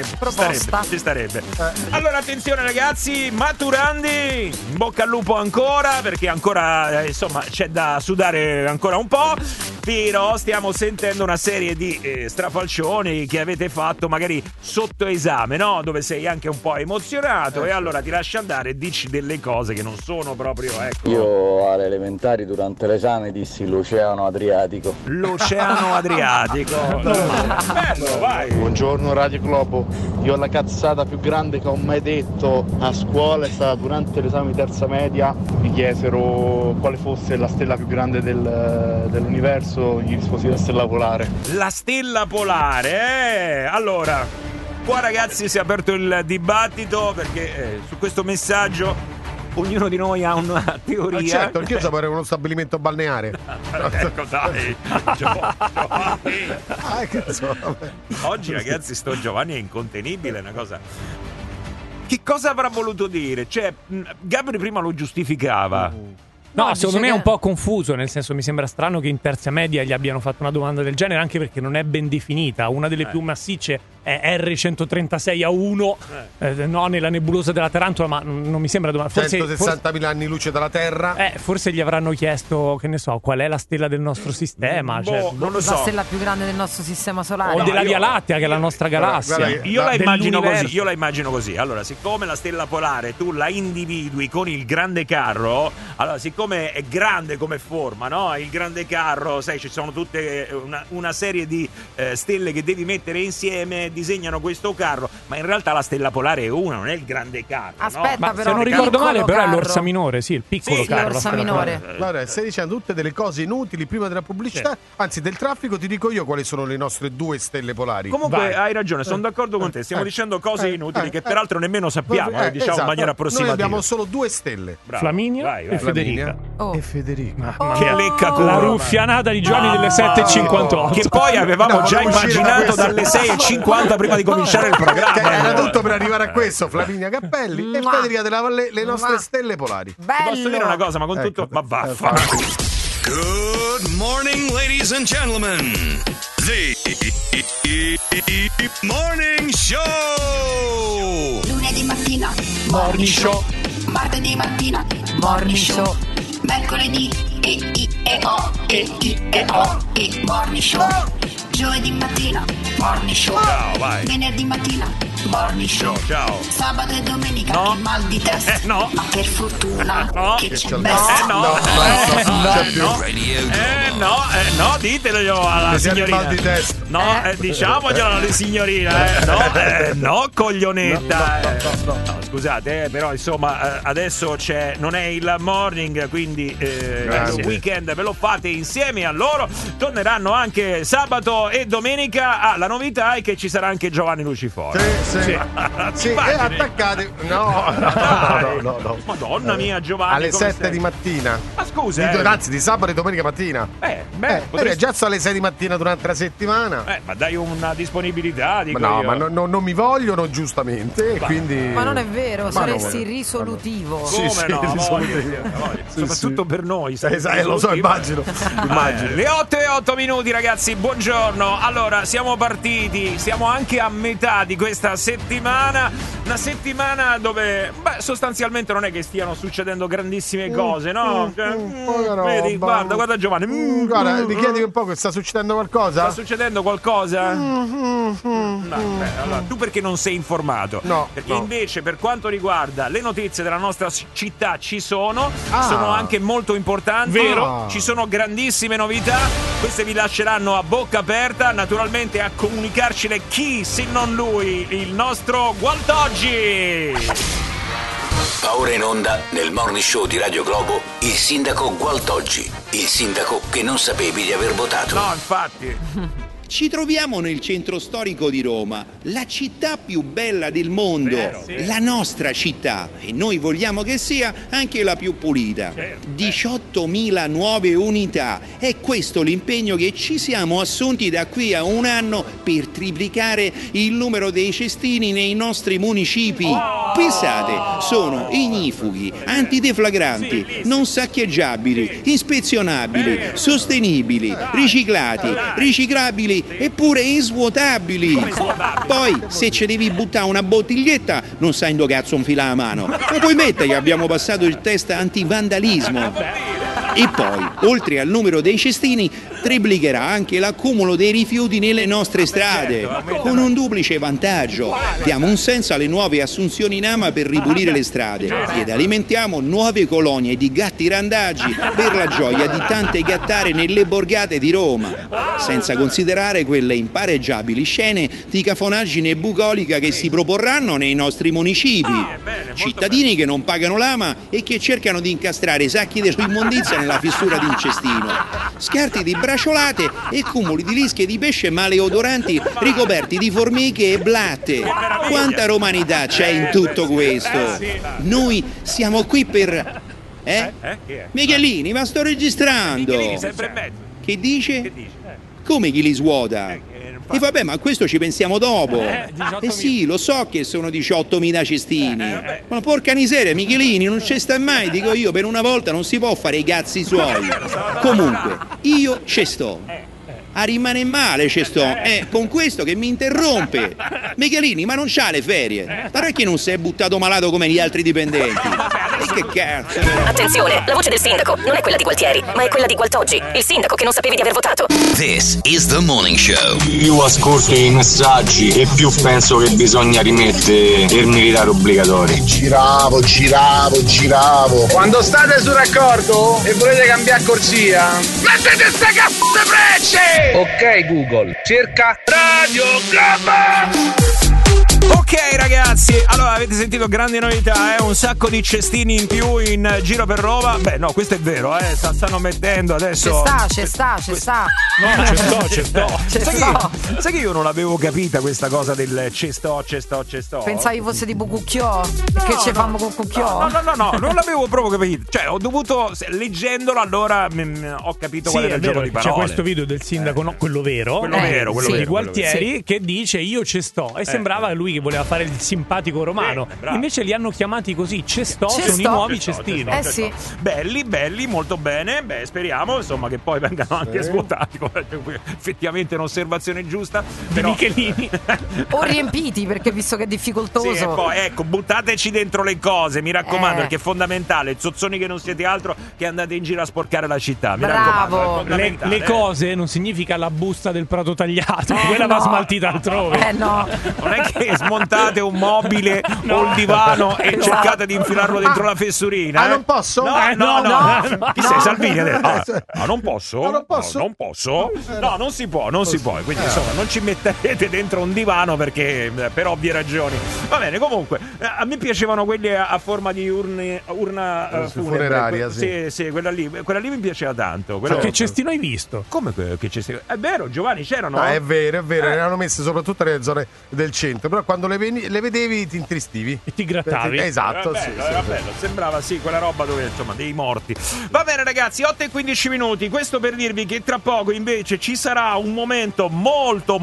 Allora attenzione ragazzi, Maturandi, in bocca al lupo ancora, perché ancora insomma c'è da sudare ancora un po', però stiamo sentendo una serie di strafalcioni che avete fatto magari sotto esame, no? Dove sei anche un po' emozionato e allora ti lasci andare e dici delle cose che non sono proprio, ecco. Io alle elementari durante l'esame dissi l'Oceano Adriatico. L'Oceano Adriatico. Bello, vai. Buongiorno Radio Globo. Io la cazzata più grande che ho mai detto a scuola è stata durante l'esame di terza media. Mi chiesero quale fosse la stella più grande dell'universo, gli risposi la stella polare. La stella polare, Allora, qua ragazzi si è aperto il dibattito perché su questo messaggio ognuno di noi ha una teoria. Certo, perché io sapevo uno stabilimento balneare. Ecco, dai. Giovanni. Che so, Oggi ragazzi sto Giovanni è incontenibile, è una cosa. Che cosa avrà voluto dire? Cioè, Gabri prima lo giustificava. No, secondo me è un po' confuso, nel senso mi sembra strano che in terza media gli abbiano fatto una domanda del genere, anche perché non è ben definita. Una delle più massicce è R136A1, no, nella nebulosa della Tarantola, ma non mi sembra domanda. 160.000 anni luce dalla Terra. Forse gli avranno chiesto, che ne so, qual è la stella del nostro sistema. Non lo so. La stella più grande del nostro sistema solare. O della Via Lattea, che è la nostra galassia. Io la immagino così. Allora, siccome la stella polare tu la individui con il grande carro, allora siccome è grande come forma, no? Il grande carro, sai, ci sono tutte una serie di stelle che devi mettere insieme, disegnano questo carro, ma in realtà la stella polare è una, non è il grande carro. Aspetta, no? però, se non ricordo male, però è l'Orsa Minore, sì, il piccolo carro. L'Orsa Minore. Allora, stai dicendo tutte delle cose inutili prima della pubblicità, anzi del traffico. Ti dico io quali sono le nostre due stelle polari. Comunque hai ragione, sono d'accordo con te. Stiamo dicendo cose inutili che peraltro nemmeno sappiamo, diciamo in maniera approssimativa. Noi abbiamo solo due stelle. Bravo. Flaminia e Federica. E Federica. Che lecca la ruffianata di Giovanni delle 7.58. Che poi avevamo già immaginato dalle 6.50 prima di cominciare il programma. Era tutto per arrivare a questo. Flaminia Cappelli e Federica della Valle, le nostre stelle polari. Ti posso dire una cosa, ma con tutto. Ma vaffa. Good morning, ladies and gentlemen. The Morning Show. Lunedì mattina, Morning Show. martedì mattina, Morning Show. Mercoledì, Morning Show. Giovedì mattina, Morning Show. Ciao, vai. Venerdì mattina, Morning Show. Ciao. Sabato e domenica, che mal di testa. No. Ma per fortuna che c'è No, ditelo alla signorina. Mal di testa. No, diciamoglielo alle signorine. No, coglionetta. No, scusate, però insomma adesso non è il morning, quindi il weekend ve lo fate insieme a loro. Torneranno anche sabato e domenica. La novità è che ci sarà anche Giovanni Lucifora. Sì. E attaccate. No. Madonna mia, Giovanni. Alle 7 di mattina. Ma scusa. Anzi, di sabato e domenica mattina. Già sono alle 6 di mattina durante la settimana. Ma dai una disponibilità. Ma non mi vogliono, giustamente. Quindi. Ma non è vero. vero, saresti risolutivo. Come no? Soprattutto per noi. Lo so, immagino. Le 8:08 minuti, ragazzi, buongiorno. Allora, siamo partiti, siamo anche a metà di questa settimana. Una settimana dove, sostanzialmente non è che stiano succedendo grandissime cose, no? Vedi, guarda Giovanni. Guarda, mi chiedi un po' che sta succedendo qualcosa? Sta succedendo qualcosa? Allora, tu perché non sei informato? No. Perché invece, per quanto riguarda le notizie della nostra città, ci sono anche molto importanti. Vero? Ci sono grandissime novità. Queste vi lasceranno a bocca aperta. Naturalmente a comunicarcele chi se non lui, il nostro Gualtoggi. Va ora in onda nel Morning Show di Radio Globo il sindaco Gualtoggi, il sindaco che non sapevi di aver votato. No, infatti. Ci troviamo nel centro storico di Roma, la città più bella del mondo, la nostra città, e noi vogliamo che sia anche la più pulita. 18.000 nuove unità, è questo l'impegno che ci siamo assunti da qui a un anno per triplicare il numero dei cestini nei nostri municipi. Pensate, sono ignifughi, antideflagranti, non saccheggiabili, ispezionabili, sostenibili, riciclati, riciclabili eppure insvuotabili. Poi se ci devi buttare una bottiglietta non sai dove cazzo infila la mano, ma poi metta che abbiamo passato il test antivandalismo. E poi, oltre al numero dei cestini, triplicherà anche l'accumulo dei rifiuti nelle nostre strade, con un duplice vantaggio. Diamo un senso alle nuove assunzioni in AMA per ripulire le strade ed alimentiamo nuove colonie di gatti randaggi per la gioia di tante gattare nelle borgate di Roma, senza considerare quelle impareggiabili scene di cafonaggine bucolica che si proporranno nei nostri municipi. Cittadini che non pagano l'AMA e che cercano di incastrare sacchi dell'immondizia nella fissura di un cestino, scarti di bracciolate e cumuli di lische di pesce maleodoranti ricoperti di formiche e blatte. Quanta romanità c'è in tutto questo? Noi siamo qui per... Michelini, ma sto registrando. Che dice? Come chi li svuota? E vabbè, ma a questo ci pensiamo dopo. Sì, lo so che sono 18.000 cestini. Ma porca miseria, Michelini, non ci sta mai, dico io, per una volta non si può fare i cazzi suoi. Comunque, io ci sto. A rimane male ci sto, con questo che mi interrompe. Michelini, ma non c'ha le ferie? Perché non sei buttato malato come gli altri dipendenti? E che cazzo? Attenzione, la voce del sindaco non è quella di Gualtieri, ma è quella di Gualtoggi, il sindaco che non sapevi di aver votato. This is the Morning Show. Più ascolto i messaggi e più penso che bisogna rimettere il militare obbligatorio. Giravo. Quando state sul raccordo e volete cambiare corsia, mettete ste cazzo di frecce! Ok Google, cerca Radio Globo. Ok ragazzi, allora avete sentito grandi novità, un sacco di cestini in più in giro per Roma. Beh no, questo è vero, stanno mettendo adesso. Ci sta. No, ci sto. Sai che io non l'avevo capita questa cosa del ci sto. Pensavi fosse tipo cucchiò? Che ci fanno con cucchiò? No, non l'avevo proprio capito. Cioè, ho dovuto, leggendolo, allora ho capito qual era il gioco di parole. C'è questo video del sindaco, no, quello vero. Quello di Gualtieri, che dice io ci sto. E sembrava lui che voleva fare il simpatico romano. Invece li hanno chiamati così, sono i nuovi cestini. Sì. Belli, molto bene. Beh, speriamo insomma che poi vengano anche svuotati. Effettivamente un'osservazione giusta. Di Michelini. O riempiti, perché visto che è difficoltoso. Sì, e poi ecco, buttateci dentro le cose, mi raccomando, perché è fondamentale. Zozzoni che non siete altro che andate in giro a sporcare la città. Mi raccomando. Le cose non significa la busta del prato tagliato, quella va smaltita altrove. No. Non è che smontate un mobile o il divano e cercate di infilarlo dentro la fessurina. Non posso? No. Chi sei, Salvini? Non posso? Non posso? No, non si può. Quindi insomma, non ci metterete dentro un divano perché per ovvie ragioni. Va bene, comunque, a me piacevano quelli a forma di urna funeraria. Sì, quella lì mi piaceva tanto. Che cestino hai visto? Come che cestino? È vero, Giovanni, c'erano. È vero, erano messe soprattutto nelle zone del centro, però quando le vedevi ti intristivi e ti grattavi. Esatto, era bello. Sembrava quella roba dove insomma dei morti. Va bene ragazzi, 8:15 minuti. Questo per dirvi che tra poco invece ci sarà un momento molto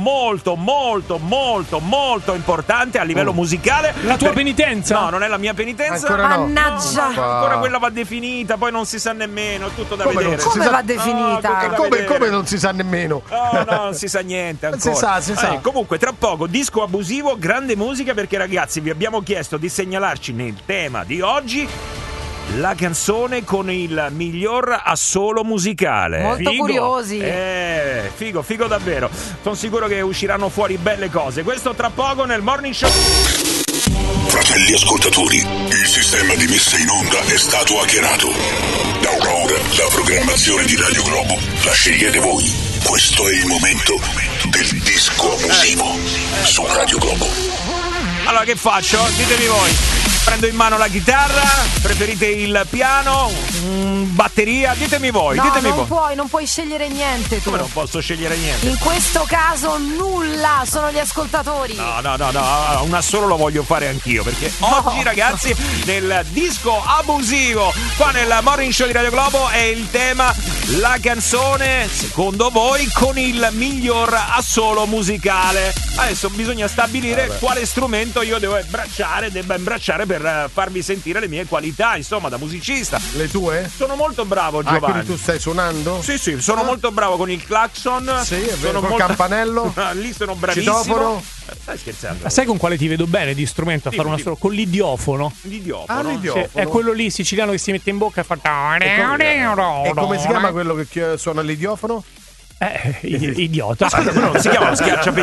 importante a livello musicale. La tua penitenza? No, non è la mia penitenza. Ancora no. Mannaggia. Ancora quella va definita, poi non si sa nemmeno, è tutto da vedere. Come va definita? Come non si sa nemmeno? No, non si sa niente ancora. Si sa. Comunque tra poco disco abusivo, grande musica, perché ragazzi vi abbiamo chiesto di segnalarci nel tema di oggi la canzone con il miglior assolo musicale. Molto curiosi. Figo davvero. Sono sicuro che usciranno fuori belle cose. Questo tra poco nel Morning Show. Fratelli ascoltatori, il sistema di messa in onda è stato hackerato. Da ora la programmazione di Radio Globo la scegliete voi. Questo è il momento del disco abusivo su Radio Globo. Allora che faccio? Ditemi voi. Prendo in mano la chitarra, preferite il piano, batteria, ditemi voi. No, ditemi non puoi scegliere niente tu. Come non posso scegliere niente? In questo caso nulla, sono gli ascoltatori. No, un assolo lo voglio fare anch'io, perché oggi ragazzi nel disco abusivo qua nel Morning Show di Radio Globo è il tema la canzone secondo voi con il miglior assolo musicale. Adesso bisogna stabilire quale strumento io debba imbracciare per farvi sentire le mie qualità, insomma, da musicista. Le tue? Sono molto bravo, Giovanni. Quindi tu stai suonando? Sì, sono molto bravo con il clacson. Sì, è vero, col campanello. Lì sono bravissimo. Citofono. Stai scherzando? Ma sai con quale ti vedo bene di strumento a fare una sola? Con l'idiofono. L'idiofono? L'idiofono. È quello lì siciliano che si mette in bocca e fa. E come si chiama quello che suona l'idiofono? Idiota. Aspetta, quello si chiama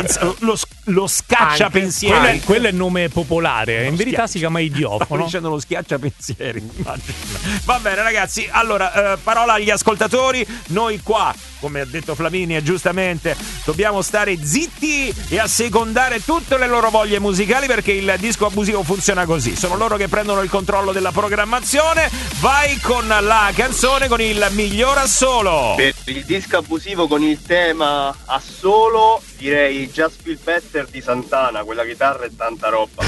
lo scacciapensieri. Quello è il nome popolare. In verità si chiama idiofono. Stavo dicendo lo schiacciapensieri. Va bene ragazzi, allora parola agli ascoltatori. Noi qua, come ha detto Flaminia giustamente, dobbiamo stare zitti e assecondare tutte le loro voglie musicali, perché il disco abusivo funziona così. Sono loro che prendono il controllo della programmazione. Vai con la canzone con il miglior assolo. Per il disco abusivo con il tema assolo direi Just Feel Better di Santana, quella chitarra è tanta roba.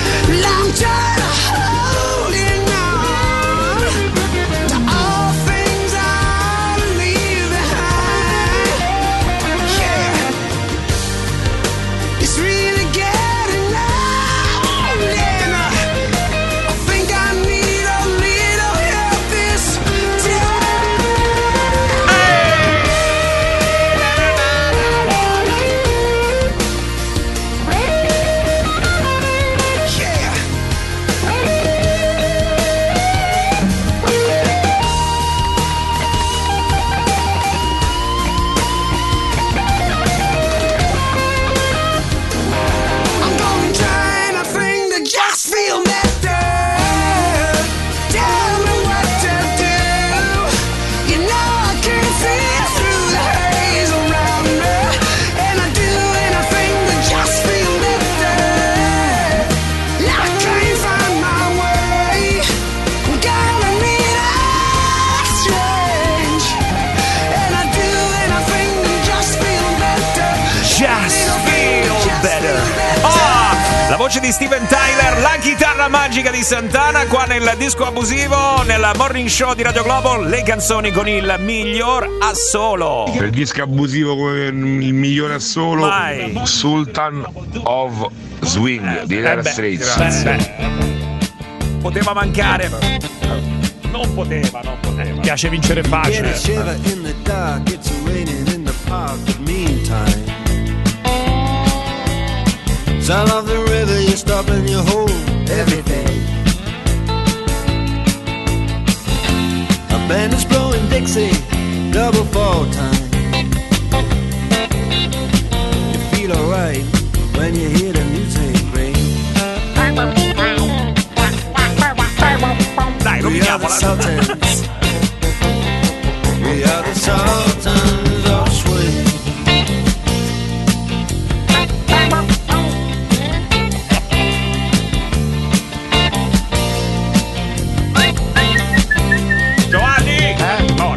La voce di Steven Tyler, la chitarra magica di Santana, qua nel disco abusivo, nel Morning Show di Radio Globo, le canzoni con il miglior assolo. Per il disco abusivo con il miglior assolo, Vai. Sultan of Swing di Dire Straits. Poteva mancare. Non poteva. Piace vincere facile. Sound of the river, you stop and you hold everything. A band is blowing Dixie, double fall time. You feel alright when you hear the music ring. Dai, we are the Sultans. We are the Sultans of Swing. Giovanni! No.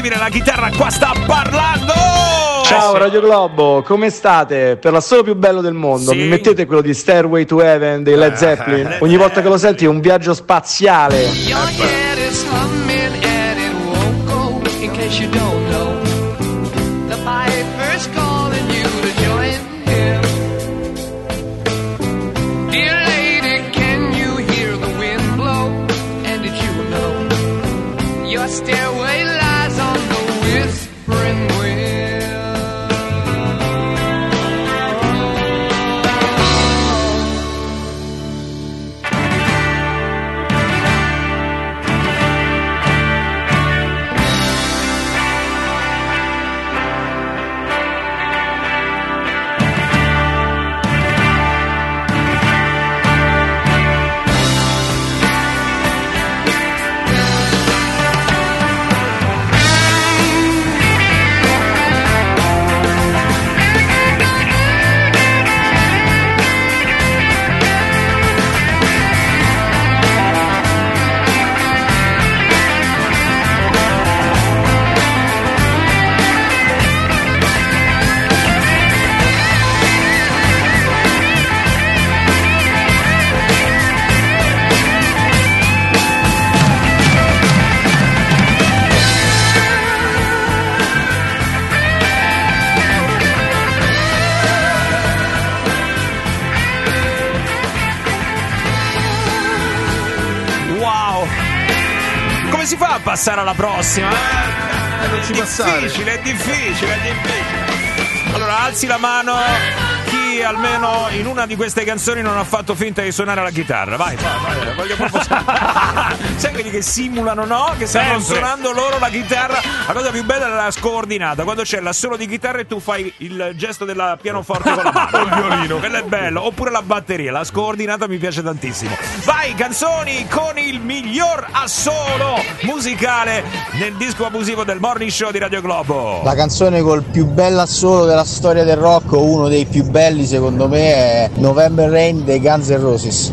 incredibile, la chitarra qua sta parlando! Ciao Radio Globo, come state? Per l'assolo più bello del mondo, Sì. mi mettete quello di Stairway to Heaven dei Led Zeppelin? Ogni volta che lo senti è un viaggio spaziale. Your head is humming and it won't go. In case you don't know, the piper's calling you to join him. Dear lady, can you hear the wind blow? And did you know your stairway lies on the whispering wind? Wow! Come si fa a passare alla prossima? Non ci passare. È difficile. Allora, alzi la mano chi almeno in una di queste canzoni non ha fatto finta di suonare la chitarra. Vai, voglio proprio sai quelli che simulano, no? Che stanno suonando loro la chitarra. La cosa più bella è la scoordinata, quando c'è l'assolo di chitarra e tu fai il gesto del pianoforte con la mano. Il violino. Quello è bello. Oppure la batteria, la scoordinata mi piace tantissimo. Vai, canzoni con il miglior assolo musicale nel disco abusivo del Morning Show di Radio Globo. La canzone col più bel assolo della storia del rock, o uno dei più belli secondo me, è November Rain dei Guns N' Roses.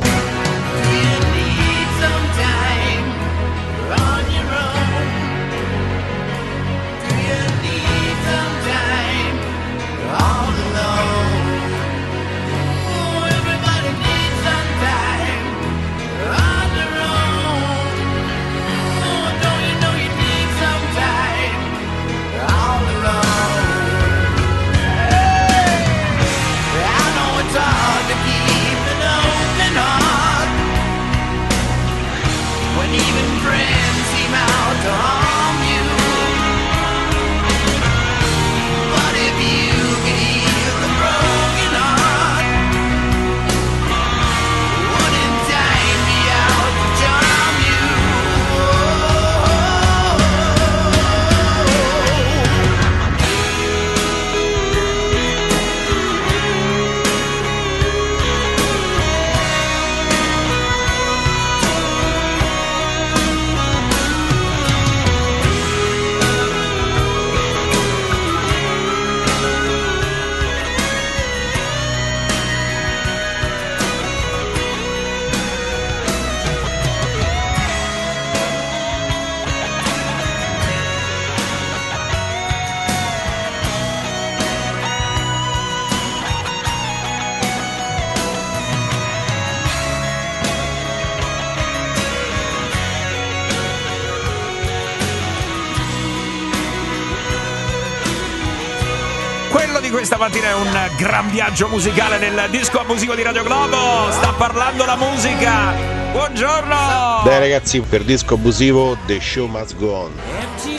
Questa mattina è un gran viaggio musicale nel disco abusivo di Radio Globo. Sta parlando la musica. Buongiorno. Dai ragazzi, per disco abusivo The Show Must Go On. Empty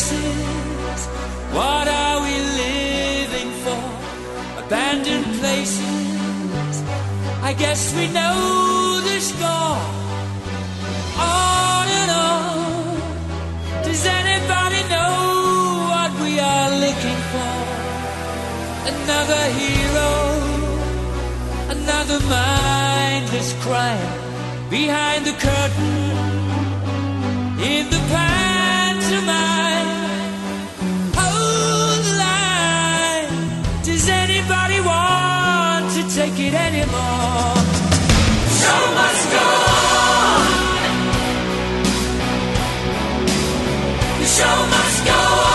spaces, what are we living for? Abandoned places, I guess we know the score. On and on, does anybody know what we are looking for? Another hero, another mindless crime behind the curtain, in the pantomime. Hold the line, does anybody want to take it anymore? Show must go on. The show must go on.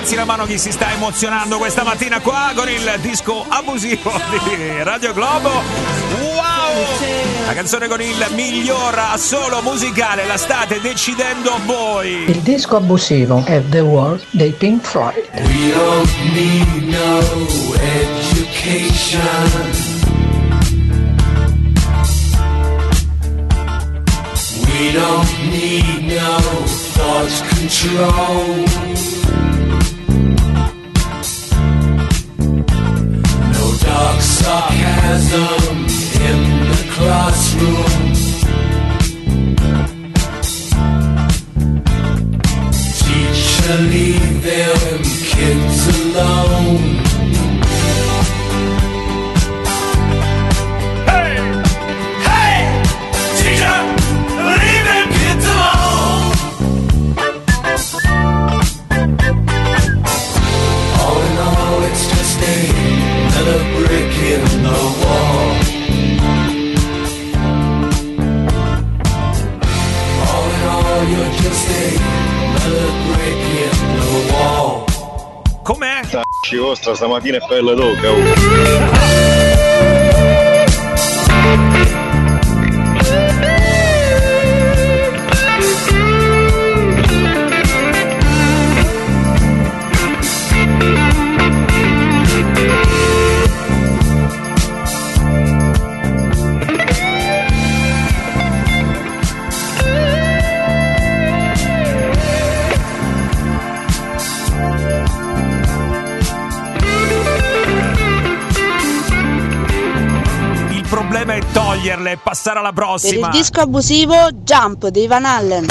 alzi la mano chi si sta emozionando questa mattina qua con il disco abusivo di Radio Globo. Wow! La canzone con il miglior assolo musicale la state decidendo voi. Il disco abusivo è The World dei Pink Floyd. We don't need no education. We don't need no thought control. No dark sarcasm in the classroom. Teacher, leave them kids alone. Another brick in the wall. All in all, you're just another brick in the wall. Com'è? Ci vostra stamattina è bella tocca. Toglierle e passare alla prossima. Per il disco abusivo Jump dei Van Halen.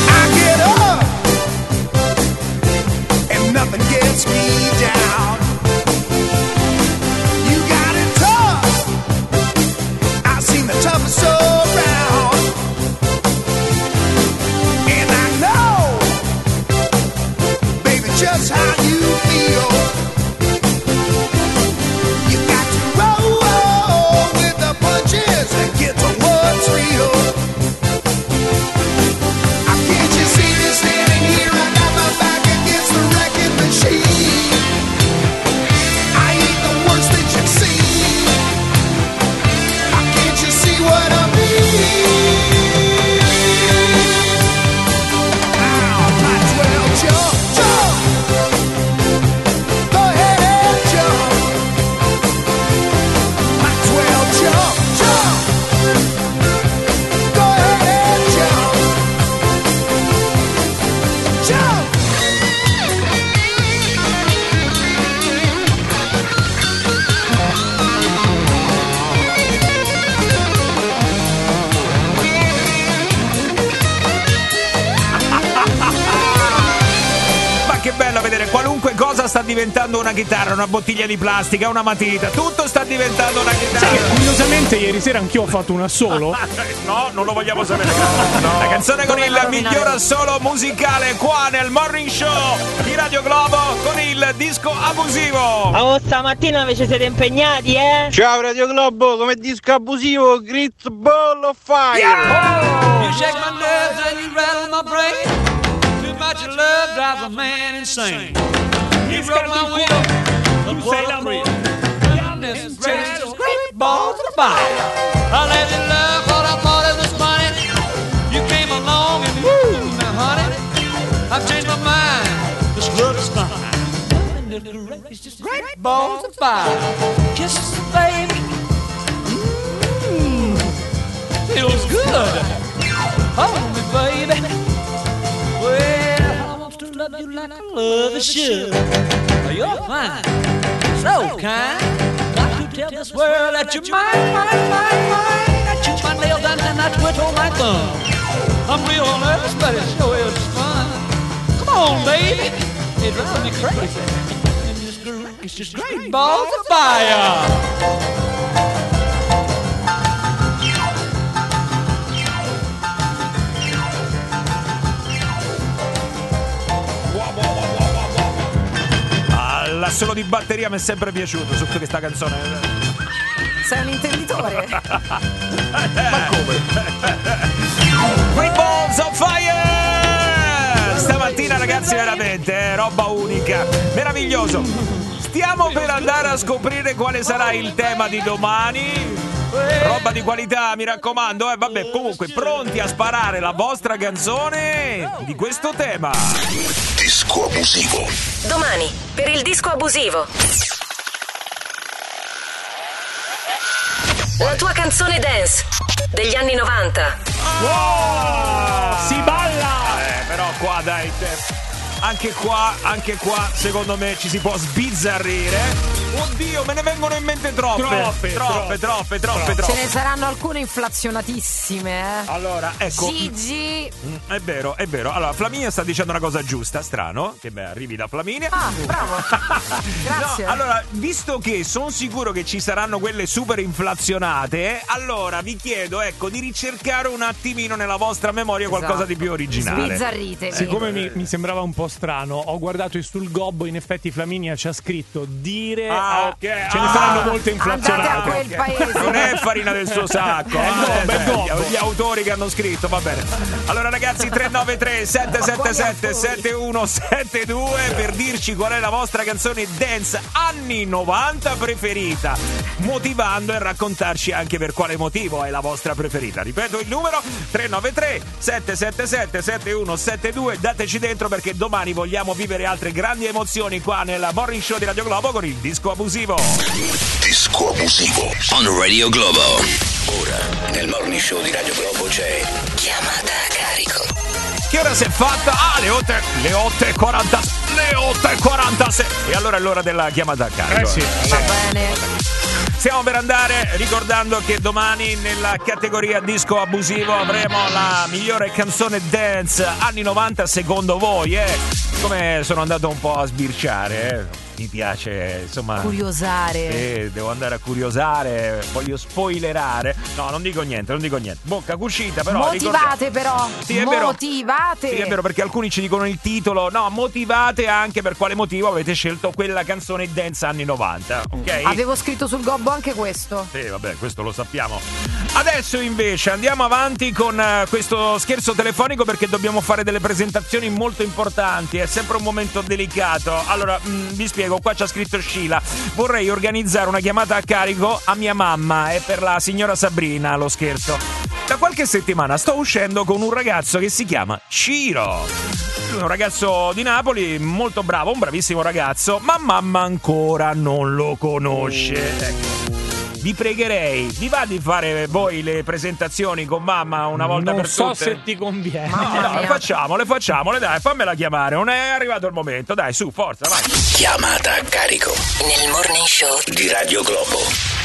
Just how you feel. You got to roll with the punches and get to what's real. Can't you see me standing here? I got my back against the wrecking machine. I ain't the worst that you've seen. Can't you see what I mean? Ow, might as well jump, jump. Go ahead, jump. Might as well jump, jump. Go ahead, jump. Jump. Ma che bello vedere qualunque cosa sta diventando una chitarra, una bottiglia di plastica, una matita, tutto sta diventando una chitarra. Sai che curiosamente ieri sera anch'io ho fatto un assolo? No, non lo vogliamo sapere. La canzone con il miglior assolo musicale qua nel Morning Show di Radio Globo con il disco abusivo. Oh, stamattina invece siete impegnati, eh? Ciao Radio Globo, come disco abusivo, Great Ball of Fire. You shake my nerves and you rattle my brain. Too much love drives a man insane. You broke my will, but what a thrill. Goodness gracious, great balls of fire. I let you love what I thought it was funny. You came along and woo, now honey, I've changed my mind. This love is fine. It's just great balls of fire. Kisses, baby. Feels good. Hold me, baby. Well, I want to love you like I love a should. You're fine, so kind. Got to tell this world that you're mine, mine, mine, mine. I chew my nails and then I twiddle my thumb. I'm real nervous, but it sure is fun. Come on, baby. It drives me crazy. It's just great balls of fire. L'assolo di batteria mi è sempre piaciuto su questa canzone. Sei un intenditore. Ma come? Great Balls of Fire! Stamattina ragazzi veramente roba unica, meraviglioso. Stiamo per andare a scoprire quale sarà il tema di domani. Roba di qualità, mi raccomando. Vabbè, comunque, pronti a sparare la vostra canzone di questo tema. Disco abusivo. Domani, per il disco abusivo. La tua canzone dance degli anni 90. Si balla! Però qua dai, anche qua, secondo me ci si può sbizzarrire. Oddio, me ne vengono in mente troppe. Ce ne saranno alcune inflazionatissime, Allora, ecco. Gigi. È vero. Allora, Flaminia sta dicendo una cosa giusta, strano, che arrivi da Flaminia. Bravo. Grazie. No, allora, visto che sono sicuro che ci saranno quelle super inflazionate, allora vi chiedo, ecco, di ricercare un attimino nella vostra memoria qualcosa di più originale. Sbizzarritevi. Siccome mi sembrava un po' strano, ho guardato sul gobbo, in effetti Flaminia ci ha scritto dire ce ne saranno molte inflazionate. Andate a quel paese. Non è farina del suo sacco. Gli autori che hanno scritto, va bene. Allora ragazzi, 393 777 7172 per dirci qual è la vostra canzone dance anni 90 preferita, motivando e raccontarci anche per quale motivo è la vostra preferita. Ripeto il numero 393 777 7172. Dateci dentro, perché domani vogliamo vivere altre grandi emozioni qua nella Morning Show di Radio Globo con il disco abusivo. Disco abusivo On Radio Globo. Ora, nel Morning Show di Radio Globo c'è Chiamata a carico. Che ora si è fatta? Le 8:46. E allora è l'ora della chiamata a carico. Sì. Va bene. Stiamo per andare, ricordando che domani nella categoria disco abusivo avremo la migliore canzone dance anni 90 secondo voi, Come sono andato un po' a sbirciare, mi piace, insomma, curiosare. Devo andare a curiosare, voglio spoilerare. No, non dico niente. Bocca cucita, però. Motivate, però. Sì, è vero. Motivate. Sì, è vero, perché alcuni ci dicono il titolo. No, motivate anche per quale motivo avete scelto quella canzone dance anni 90, ok? Avevo scritto sul gobbo anche questo. Sì, vabbè, questo lo sappiamo. Adesso invece andiamo avanti con questo scherzo telefonico, perché dobbiamo fare delle presentazioni molto importanti. È sempre un momento delicato. Allora, vi spiego. Qua c'ha scritto Sheila: vorrei organizzare una chiamata a carico a mia mamma, è per la signora Sabrina lo scherzo. Da qualche settimana sto uscendo con un ragazzo che si chiama Ciro, un ragazzo di Napoli molto bravo, un bravissimo ragazzo, ma mamma ancora non lo conosce. Ecco. Vi pregherei, vi va di fare voi le presentazioni con mamma una volta per tutte? Non so se ti conviene. No, facciamole, dai, fammela chiamare, non è arrivato il momento, dai, su, forza, vai. Chiamata a carico nel Morning Show di Radio Globo.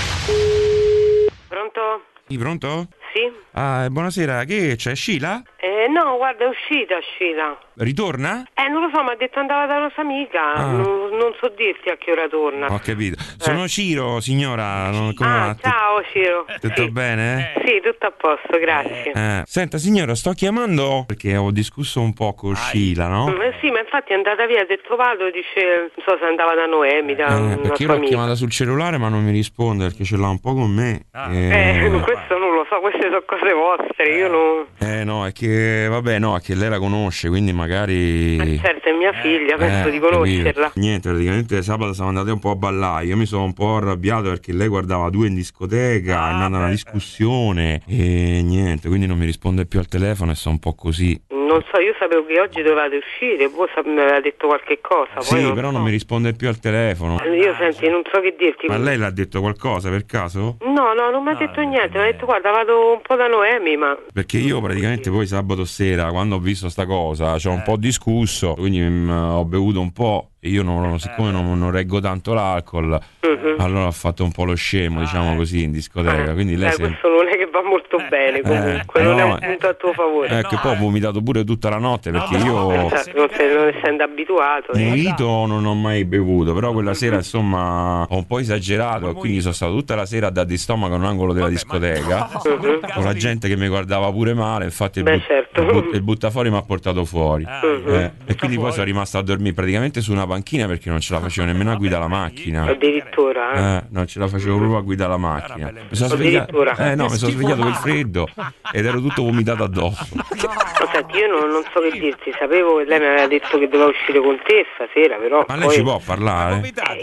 Pronto? Sì, pronto? Sì? Buonasera, che c'è, Sheila? No, guarda, è uscita Sheila. Ritorna? Non lo so, mi ha detto andava da una sua amica. Non so dirti a che ora torna. Ho capito. Sono Ciro, signora. Ciao Ciro. Tutto bene? Sì, tutto a posto, grazie. Senta, signora, sto chiamando perché ho discusso un po' con Sheila, no? Sì, ma infatti è andata via, ha detto vado, dice, non so se andava da Noemi, da una perché io sua l'ho chiamata sul cellulare ma non mi risponde perché ce l'ha un po' con me. Questo non lo so, queste sono cose vostre, io non... no, è che, vabbè, no, è che lei la conosce, quindi magari... certo, è mia figlia, penso di conoscerla. Capito. Niente, praticamente sabato siamo andati un po' a ballare, io mi sono un po' arrabbiato perché lei guardava due in discoteca, è nata una discussione e niente, quindi non mi risponde più al telefono e sono un po' così. Non so, io sapevo che oggi dovevate uscire, voi mi aveva detto qualche cosa. Sì, però non mi risponde più al telefono. Io senti, non so che dirti. Ma lei l'ha detto qualcosa per caso? No, non mi ha detto niente, mi ha detto guarda vado un po' da Noemi, ma... Perché io praticamente poi sabato sera, quando ho visto sta cosa, ci ho un po' discusso, quindi ho bevuto un po'. Io siccome non reggo tanto l'alcol, allora ho fatto un po' lo scemo, diciamo così, in discoteca. Quindi lei questo non è che va molto bene comunque, non è un punto a tuo favore. Che poi ho vomitato pure tutta la notte perché io non essendo abituato. Negrito non ho mai bevuto, però quella sera insomma ho un po' esagerato, quindi sono stato tutta la sera a dare di stomaco a un angolo della discoteca con la gente che mi guardava pure male, infatti il buttafuori mi ha portato fuori e quindi poi sono rimasto a dormire praticamente su una panchina perché non ce la facevo nemmeno a guidare la macchina. Addirittura? Non ce la facevo proprio a guidare la macchina. Mi sono svegliato svegliato per il freddo ed ero tutto vomitato addosso. Senti, io non so che dirti, sapevo che lei mi aveva detto che doveva uscire con te stasera, però Ma lei ci può parlare?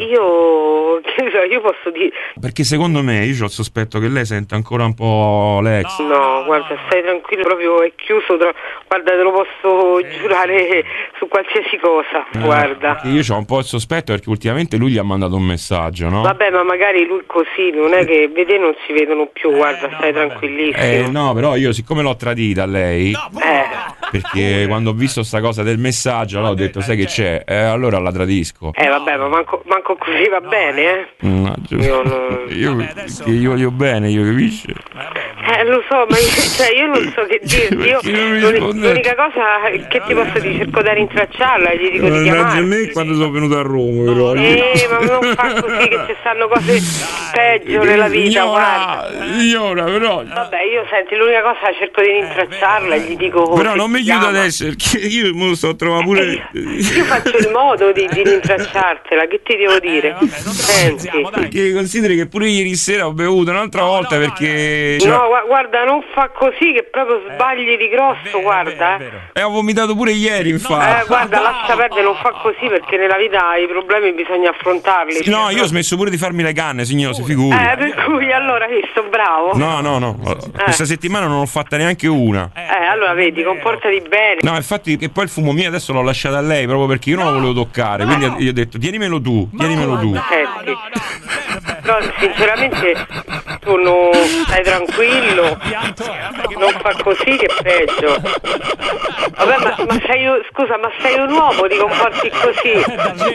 Io posso dire... Perché secondo me, io ho il sospetto che lei senta ancora un po' l'ex. No, guarda, stai tranquillo, proprio è chiuso, guarda, te lo posso giurare su qualsiasi cosa, guarda. Io ho un po' il sospetto perché ultimamente lui gli ha mandato un messaggio, no? Vabbè, ma magari lui così, non è che vede non si vedono più, guarda, stai tranquillissimo. No, però io siccome l'ho tradita a lei, perché quando ho visto sta cosa del messaggio, allora ho detto, sai che c'è? Allora la tradisco. Vabbè, ma manco così va bene, eh? No, io gli voglio bene, io capisci? Lo so, ma io non so che dirti. L'unica cosa che ti posso dire, cerco di rintracciarla e gli dico di chiamarti. A me quando sono venuto a Roma, però. Ma non fa così, che ci stanno cose peggio nella vita, guarda. Signora, però. Vabbè, io senti, l'unica cosa cerco di rintracciarla e gli dico. Però non mi chiudo adesso, perché io me lo sto trovando pure. Io faccio il modo di rintracciartela, che ti devo dire? Senti. Perché consideri che pure ieri sera ho bevuto un'altra volta perché. No, guarda, non fa così, che proprio sbagli di grosso, guarda. E ho vomitato pure ieri, infatti. Guarda, lascia perdere, non fa così, perché nella vita i problemi bisogna affrontarli. No, io ho smesso pure di farmi le canne, signore, si figuri. Per cui allora visto, bravo. No. Questa settimana non ho fatta neanche una. Allora vedi, comportati bene. No, infatti, che poi il fumo mio adesso l'ho lasciato a lei proprio perché io non lo volevo toccare. Quindi gli ho detto, tienimelo tu. Senti, però sinceramente tu non stai tranquillo, non fa così che è peggio. Vabbè, ma sei un uomo, ti comporti così.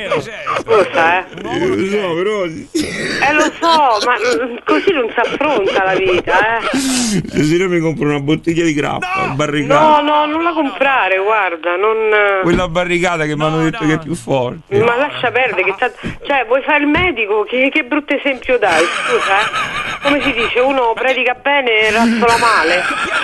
Scusa, No, però. Lo so, ma così non si affronta la vita, Se no mi compro una bottiglia di grappa, barricata. No, non la comprare, guarda, non. Quella barricata che mi hanno detto che è più forte. Ma lascia perdere, cioè vuoi fare il medico? Che brutto esempio dai, scusa, Come si dice, uno predica bene e razzola male.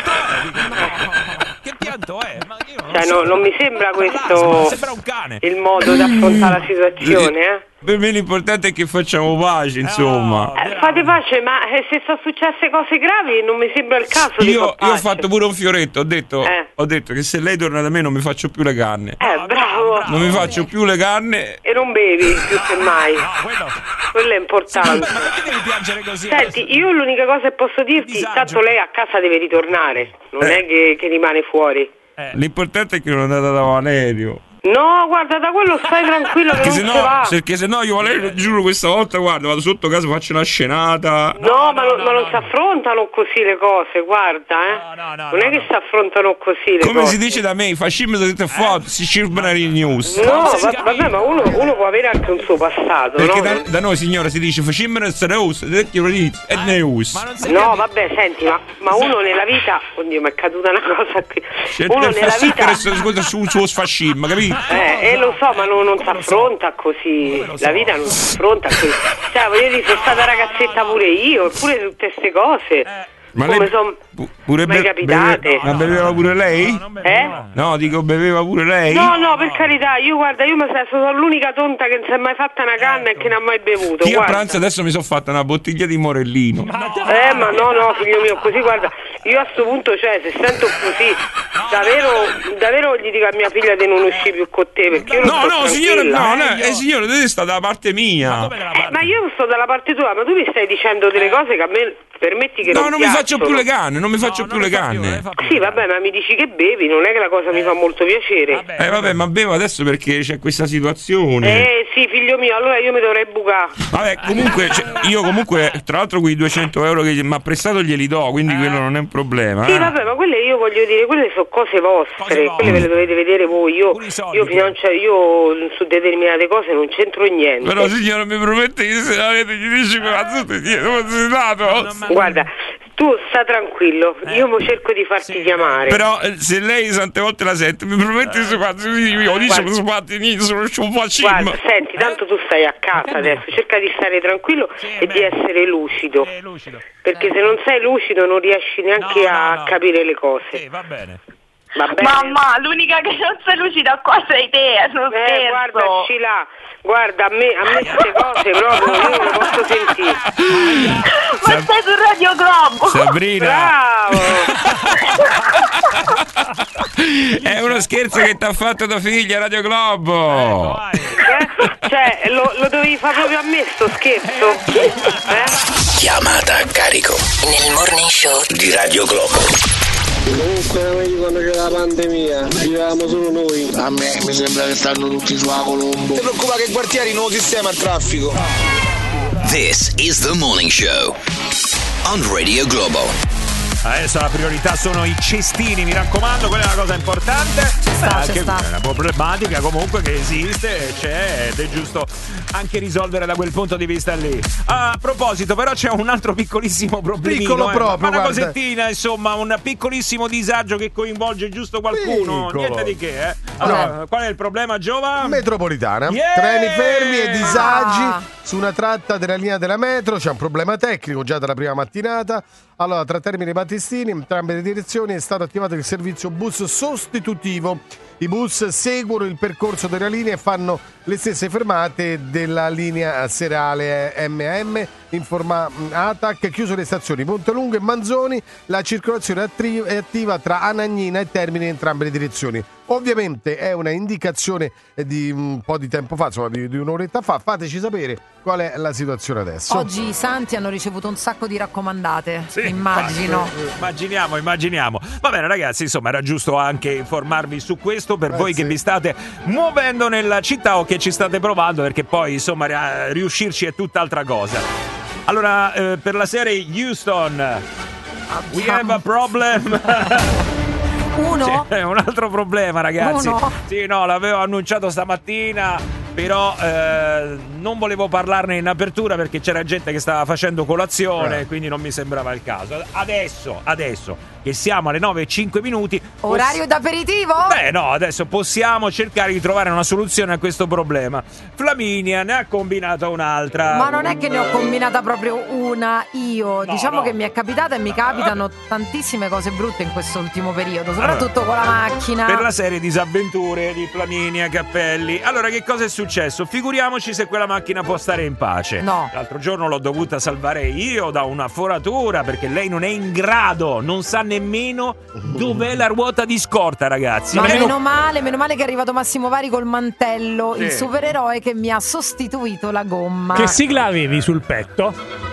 Che pianto è? Non mi sembra questo il modo di affrontare la situazione, Per me l'importante è che facciamo pace, insomma. Fate pace, ma se sono successe cose gravi non mi sembra il caso di Io ho fatto pure un fioretto, ho detto che se lei torna da me non mi faccio più le canne. Bravo. Non mi faccio più le canne. E non bevi più che mai. Quello è importante. Ma perché devi piangere così? Senti, io l'unica cosa che posso dirti, tanto lei a casa deve ritornare, non è che rimane fuori. L'importante è che non è andata da Valerio. No, guarda, da quello stai tranquillo che non ci va. Perché se no io Valerio, giuro, questa volta, guarda, vado sotto casa, faccio una scenata. No, ma non si affrontano così le cose, guarda, non è che si affrontano così le cose. Come si dice da me, i fascismi sono tutte foto, si circolano i news. No, vabbè, ma uno può avere anche un suo passato, perché no? Da noi, signora, si dice fascismi e news, e news. No, vabbè, senti, ma uno nella vita, oddio, mi è caduta una cosa qui. Uno nella vita sul suo fascismo, capito? Lo so, ma non si affronta così. La vita non si affronta così. Cioè, voglio dire, sono stata ragazzetta pure io, eppure tutte queste cose. Ma come sono mai capitate. Ma beveva pure lei? No, dico, beveva pure lei? No, per carità, io sono l'unica tonta che non si è mai fatta una canna e che non ha mai bevuto. Io a pranzo adesso mi sono fatta una bottiglia di Morellino. Ma no, figlio mio, così guarda, io a sto punto, cioè, se sento così, davvero gli dico a mia figlia di non uscire più con te, perché io non No, signore, signore, tu stai dalla parte mia. Ma io sto dalla parte tua, ma tu mi stai dicendo delle cose che a me permetti che non mi faccio più le canne, Sì, vabbè, ma mi dici che bevi, non è che la cosa mi fa molto piacere. Vabbè, ma bevo adesso perché c'è questa situazione. Sì, figlio mio, allora io mi dovrei bucare. Vabbè, comunque, io comunque, tra l'altro quei 200 euro che mi ha prestato glieli do, quindi quello non è un problema. Sì, vabbè, ma quelle io voglio dire, quelle sono cose vostre, quelle ve le dovete vedere voi. Io su determinate cose non c'entro niente. Però signora, mi promette che se avete gli dici che cazzo ti sei dato? Guarda, tu sta tranquillo, io mo cerco di farti chiamare. Però se lei tante volte la sente, mi promette che guarda, senti, tanto tu stai a casa adesso, cerca di stare tranquillo e di essere lucido. Perché se non sei lucido non riesci neanche a capire le cose. Va bene. Mamma, l'unica che non sei lucida qua sei te, non scherzo. Guarda, Scila, guarda, a me queste cose proprio io non le posso sentire. Ma stai su Radio Globo. Sabrina. Bravo. È uno scherzo che ti ha fatto tua figlia Radio Globo. Cioè, lo dovevi fare proprio a me sto scherzo? Chiamata a carico nel morning show di Radio Globo. Comunque quando c'è la pandemia vivevamo solo noi. A me mi sembra che stanno tutti su Colombo. Non ti preoccupare che il quartiere nuovo sistema il traffico. This is the morning show on Radio Globo. Adesso la priorità sono i cestini, mi raccomando, quella è una cosa importante. C'è sta. È una problematica comunque che esiste, c'è ed è giusto anche risolvere da quel punto di vista lì. A proposito, però c'è un altro piccolissimo problemino. Piccolo proprio, ma una guarda. cosettina, insomma, un piccolissimo disagio che coinvolge giusto qualcuno. Piccolo. Niente di che, Allora, qual è il problema, Giova? Metropolitana. Yeah! Treni fermi e disagi su una tratta della linea della metro. C'è un problema tecnico già dalla prima mattinata. Allora, tra Termini e Battistini, in entrambe le direzioni, è stato attivato il servizio bus sostitutivo. I bus seguono il percorso della linea e fanno le stesse fermate della linea serale MAM. Informa ATAC, chiuso le stazioni Montelungo e Manzoni, la circolazione è attiva tra Anagnina e Termini in entrambe le direzioni. Ovviamente è una indicazione di un po' di tempo fa, insomma di un'oretta fa. Fateci sapere qual è la situazione adesso. Oggi i santi hanno ricevuto un sacco di raccomandate, Sì, immagino. Immaginiamo. Va bene ragazzi, insomma era giusto anche informarvi su questo per voi che vi state muovendo nella città o che ci state provando, perché poi insomma riuscirci è tutt'altra cosa. Allora, per la serie Houston, we have a problem. Uno? C'è un altro problema, ragazzi. Uno? Sì, no, l'avevo annunciato stamattina, però non volevo parlarne in apertura perché c'era gente che stava facendo colazione, quindi non mi sembrava il caso. Adesso che siamo alle 9:05. Orario d'aperitivo? Beh, no, adesso possiamo cercare di trovare una soluzione a questo problema. Flaminia ne ha combinata un'altra. Ma non è che ne ho combinata proprio una io. Diciamo che mi è capitata e mi capitano tantissime cose brutte in questo ultimo periodo, soprattutto con la macchina. Per la serie Disavventure di Flaminia Cappelli. Allora, che cosa è successo? Figuriamoci se quella macchina può stare in pace. No. L'altro giorno l'ho dovuta salvare io da una foratura perché lei non è in grado, non sa nemmeno dov'è la ruota di scorta, ragazzi. Ma meno male che è arrivato Massimo Vari col mantello, il supereroe che mi ha sostituito la gomma. Che sigla avevi sul petto?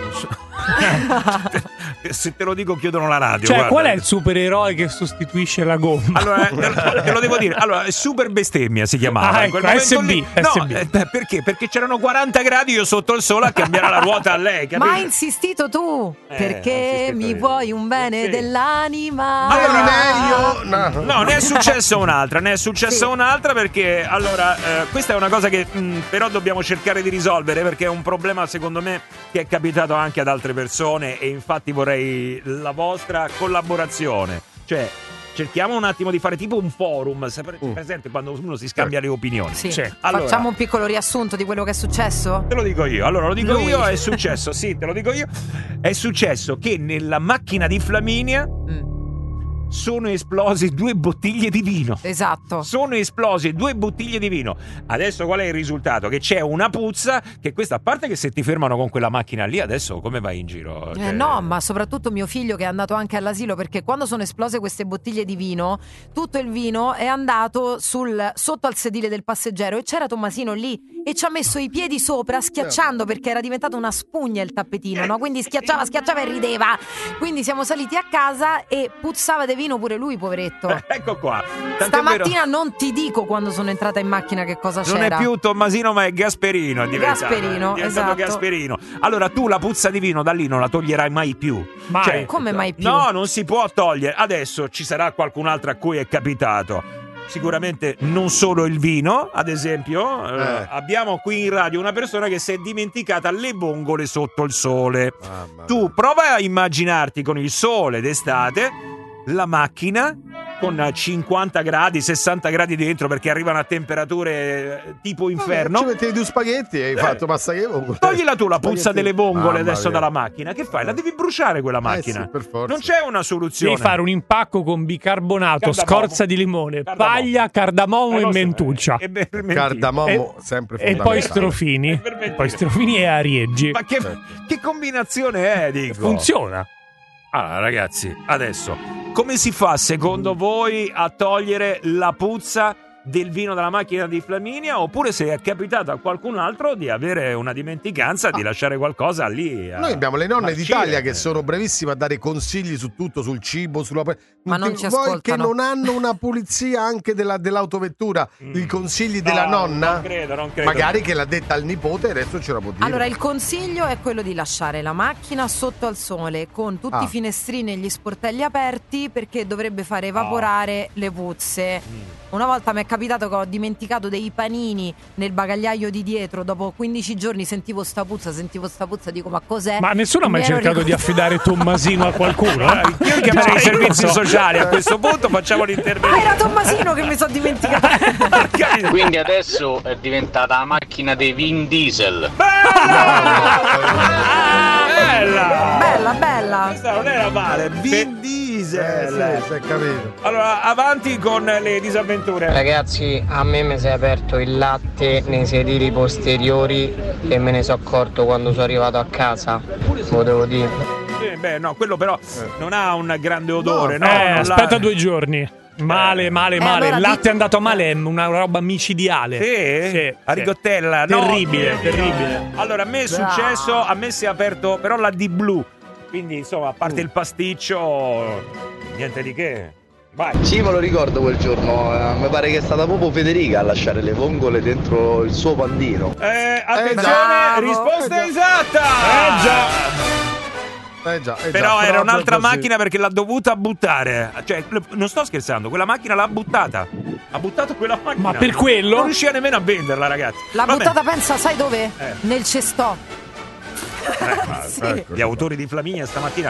Se te lo dico chiudono la radio. Cioè, guarda. qual è il supereroe che sostituisce la gomma? Allora, te lo devo dire. Allora, Super Bestemmia si chiamava. Ecco, in quel momento SB, lì. SB. No, perché? Perché c'erano 40 gradi io sotto il sole a cambiare la ruota a lei. Capito? Ma hai insistito tu, perché mi io. vuoi un bene dell'anima. Allora, no, ne è successa un'altra perché allora questa è una cosa che però dobbiamo cercare di risolvere perché è un problema secondo me che è capitato anche ad altre persone e infatti vorrei la vostra collaborazione. Cioè, cerchiamo un attimo di fare tipo un forum, presente quando uno si scambia le opinioni. Sì. Allora, Facciamo un piccolo riassunto di quello che è successo? te lo dico io. Allora, lo dico io, è successo, sì, te lo dico io. È successo che nella macchina di Flaminia sono esplosi 2 bottiglie di vino. Esatto. Sono esplosi 2 bottiglie di vino. Adesso qual è il risultato? Che c'è una puzza che questa, a parte che se ti fermano con quella macchina lì, adesso come vai in giro? No, ma soprattutto mio figlio che è andato anche all'asilo perché quando sono esplose queste bottiglie di vino, tutto il vino è andato sotto al sedile del passeggero e c'era Tommasino lì e ci ha messo i piedi sopra schiacciando perché era diventato una spugna il tappetino, no? Quindi schiacciava e rideva. Quindi siamo saliti a casa e puzzava di vino pure lui, poveretto. Ecco qua. Stamattina non ti dico quando sono entrata in macchina che cosa non c'era. è più Tommasino ma è Gasperino. È diventato esatto. Gasperino. Allora tu la puzza di vino da lì non la toglierai mai più. Mai. Come mai più? No, non si può togliere. Adesso ci sarà qualcun altro a cui è capitato. Sicuramente non solo il vino, ad esempio, abbiamo qui in radio una persona che si è dimenticata le vongole sotto il sole. Tu prova a immaginarti con il sole d'estate la macchina con 50 gradi, 60 gradi dentro, perché arrivano a temperature tipo inferno. Ci mettevi 2 spaghetti e hai fatto pasta che vongole. Toglila tu la puzza delle vongole adesso dalla macchina. Che fai? La devi bruciare quella macchina. Sì, per forza. Non c'è una soluzione. Devi fare un impacco con bicarbonato, scorza di limone, paglia, cardamomo e mentuccia. Cardamomo sempre fondamentale. E poi strofini. Poi strofini e arieggi. Ma che combinazione è, dico? Funziona. Allora, ragazzi, adesso, come si fa secondo voi a togliere la puzza del vino dalla macchina di Flaminia? Oppure se è capitato a qualcun altro di avere una dimenticanza di lasciare qualcosa lì? Noi abbiamo le nonne d'Italia che sono brevissime a dare consigli su tutto, sul cibo, sulla... Ma non ci voi ascoltano. che non hanno una pulizia anche dell'autovettura, i consigli della nonna? Non credo. Magari che l'ha detta al nipote e adesso ce la può dire. Allora, il consiglio è quello di lasciare la macchina sotto al sole con tutti i finestrini e gli sportelli aperti, perché dovrebbe fare evaporare le puzze. Una volta mi è capitato che ho dimenticato dei panini nel bagagliaio di dietro, dopo 15 giorni sentivo sta puzza, dico ma cos'è? Ma nessuno ha mai cercato di affidare Tommasino a qualcuno? Io chiamerei i servizi sociali a questo punto, facciamo l'intervento. Era Tommasino che mi sono dimenticato. Quindi adesso è diventata la macchina dei Vin Diesel. Bella. Questa non era male. Vin Diesel. Sì, capito. Allora, avanti con le disavventure. Ragazzi, a me mi si è aperto il latte nei sedili posteriori e me ne sono accorto quando sono arrivato a casa. Lo devo dire. No, quello però non ha un grande odore, no? Aspetta 2 giorni. Male. Allora il latte è andato male, è una roba micidiale. Sì? A rigottella, no? Terribile. Allora, a me è successo, a me si è aperto però la D-Blue. Quindi, insomma, a parte il pasticcio, niente di che. Vai. Sì, me lo ricordo quel giorno. Mi pare che è stata proprio Federica a lasciare le vongole dentro il suo pandino. Attenzione, risposta esatta! Già, però era un'altra macchina perché l'ha dovuta buttare. Cioè, non sto scherzando, quella macchina l'ha buttata. Ha buttato quella macchina. Ma per quello? Non riusciva nemmeno a venderla, ragazzi. L'ha buttata, pensa, sai dove? Nel cestò. Gli autori di Flaminia stamattina.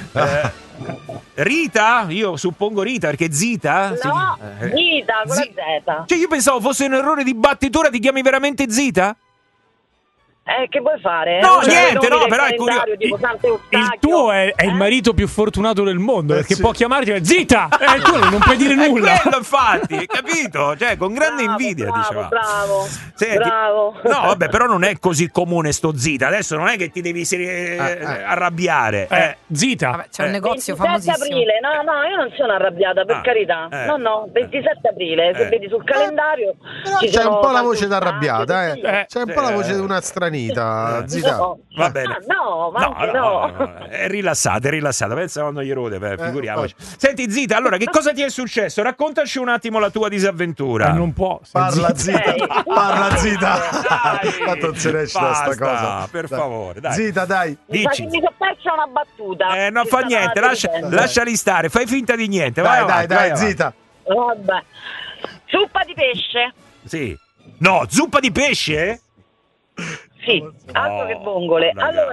Rita? Io suppongo Rita, perché Zita? No, Zita, con la Z. Cioè, io pensavo fosse un errore di battitura, ti chiami veramente Zita? Che vuoi fare? No, niente, no, però è curioso. Il tuo è il marito più fortunato del mondo, perché può chiamarti Zita! Tu non puoi dire nulla. È quello, infatti, capito? Cioè, con grande invidia, diceva. Bravo. No, vabbè, però non è così comune sto Zita. Adesso non è che ti devi arrabbiare. Zita. Vabbè, c'è un negozio 27 famosissimo. aprile, no, io non sono arrabbiata, per carità. No, 27 aprile, se vedi sul calendario. Però c'è un po' la voce d'arrabbiata, C'è un po' la voce di una stranita. Zita. Va bene. No. È rilassata. Pensa quando gli rode, figuriamoci. Senti, Zita, allora, che cosa ti è successo? Raccontaci un attimo la tua disavventura. Non può. Parla Zita. Tanto non se ne esce da sta cosa. Per favore, dai. Zita, dai. Dici. Mi sono persa una battuta. Non fa niente, lasciali stare, fai finta di niente. Vai, Zita. Vabbè. Zuppa di pesce. Sì. No, zuppa di pesce? Sì, altro che vongole.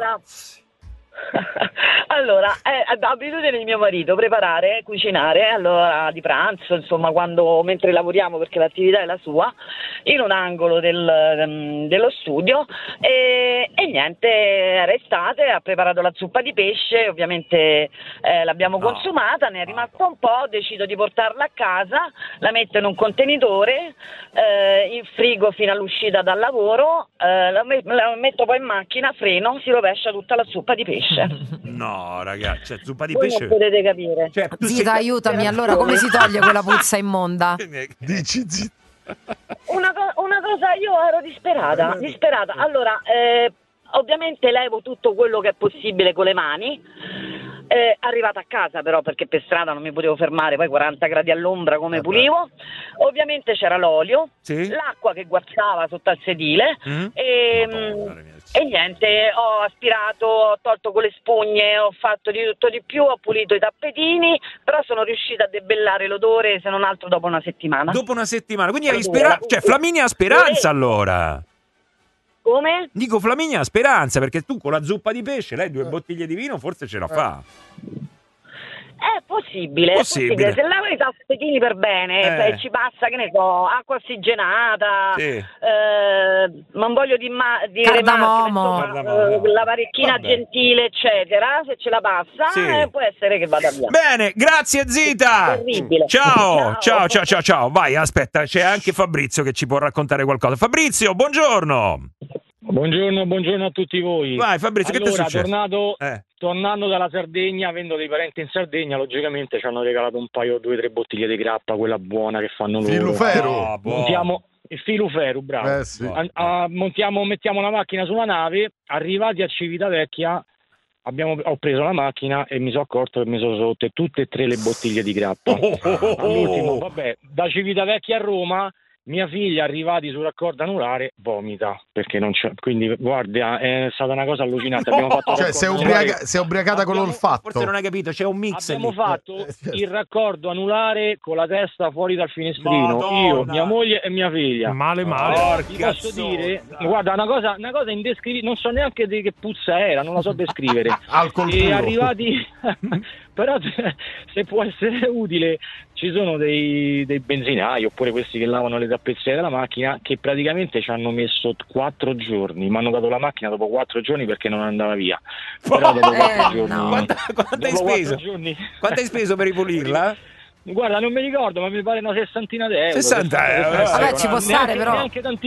Allora, è abitudine di mio marito preparare, cucinare all'ora di pranzo, insomma, mentre lavoriamo, perché l'attività è la sua, in un angolo dello studio e niente, era estate, ha preparato la zuppa di pesce, ovviamente l'abbiamo consumata, ne è rimasto un po', decido di portarla a casa, la metto in un contenitore, in frigo fino all'uscita dal lavoro, la metto poi in macchina, freno, si rovescia tutta la zuppa di pesce. No, ragazzi, zuppa di voi pesce. Non potete capire. Zita, aiutami, allora come si toglie quella puzza immonda? Dici, Zita. Una cosa, io ero disperata. Allora, ovviamente levo tutto quello che è possibile con le mani. Arrivata a casa però, perché per strada non mi potevo fermare, poi 40 gradi all'ombra come pulivo, ovviamente c'era l'olio, l'acqua che guazzava sotto al sedile e niente, ho aspirato, ho tolto con le spugne, ho fatto di tutto di più, ho pulito i tappetini, però sono riuscita a debellare l'odore, se non altro dopo una settimana. Quindi hai speranza, cioè Flaminia ha speranza allora. Come? Dico Flaminia ha speranza, perché tu con la zuppa di pesce, lei 2 bottiglie di vino forse ce la fa. È possibile. Se la verità tappetini per bene, ci passa, che ne so, acqua ossigenata, non voglio dire marche, la parecchina gentile, eccetera, se ce la passa, può essere che vada via. Bene, grazie Zita. Terribile. Ciao. Vai, aspetta, c'è anche Fabrizio che ci può raccontare qualcosa. Fabrizio, buongiorno. Buongiorno a tutti voi. Vai Fabrizio, che ti è successo? Tornando dalla Sardegna, avendo dei parenti in Sardegna, logicamente ci hanno regalato un paio, 2 o 3 bottiglie di grappa, quella buona che fanno loro. Filufero. Il Filufero, bravo. Sì. Mettiamo la macchina sulla nave, arrivati a Civitavecchia ho preso la macchina e mi sono accorto che mi sono rotte tutte e 3 le bottiglie di grappa. All'ultimo, da Civitavecchia a Roma, mia figlia, arrivati sul raccordo anulare, vomita perché non c'è. Quindi, guarda, è stata una cosa allucinante. Abbiamo fatto si è ubriacata con l'olfatto. Forse non hai capito, c'è un mix. Abbiamo fatto il raccordo anulare con la testa fuori dal finestrino. Madonna. Io, mia moglie e mia figlia. Male. Ti posso dire, guarda, una cosa indescrivibile. Non so neanche di che puzza era, non la so descrivere. E arrivati. Però se può essere utile, ci sono dei benzinai oppure questi che lavano le tappezzerie della macchina che praticamente ci hanno messo 4 giorni, mi hanno dato la macchina dopo 4 giorni perché non andava via. Però dopo 4 giorni. No. Quanto hai speso? Quanto hai speso per ripulirla? Guarda, non mi ricordo, ma mi pare una 60ina di euro. 60 euro. Vabbè, ci può stare, però.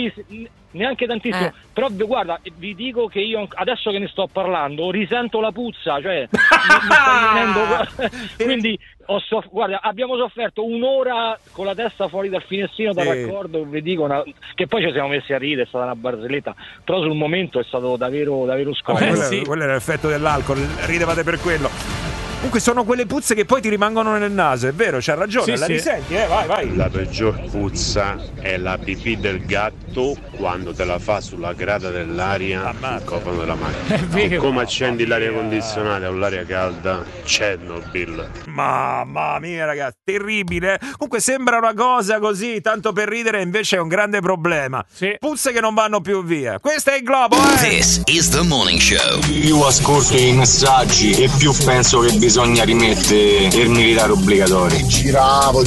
Neanche tantissimo. Però guarda, vi dico che io adesso che ne sto parlando risento la puzza, cioè mi sta venendo. Quindi guarda, abbiamo sofferto un'ora con la testa fuori dal finestrino dal raccordo, vi dico che poi ci siamo messi a ridere, è stata una barzelletta, però sul momento è stato davvero scomodo. Quello era l'effetto dell'alcol, ridevate per quello. Comunque sono quelle puzze che poi ti rimangono nel naso, è vero, c'ha ragione, risenti, vai. La peggior puzza è la pipì del gatto quando te la fa sulla grata dell'aria sul cofano della macchina. Come accendi l'aria condizionata o l'aria calda, Chernobyl. Mamma mia ragazzi, terribile. Comunque sembra una cosa così, tanto per ridere, invece è un grande problema. Puzze che non vanno più via. Questo è il Globo, This is the morning show. Più ascolto i messaggi e più penso che bisogna rimettere il militare obbligatorio. Giravo.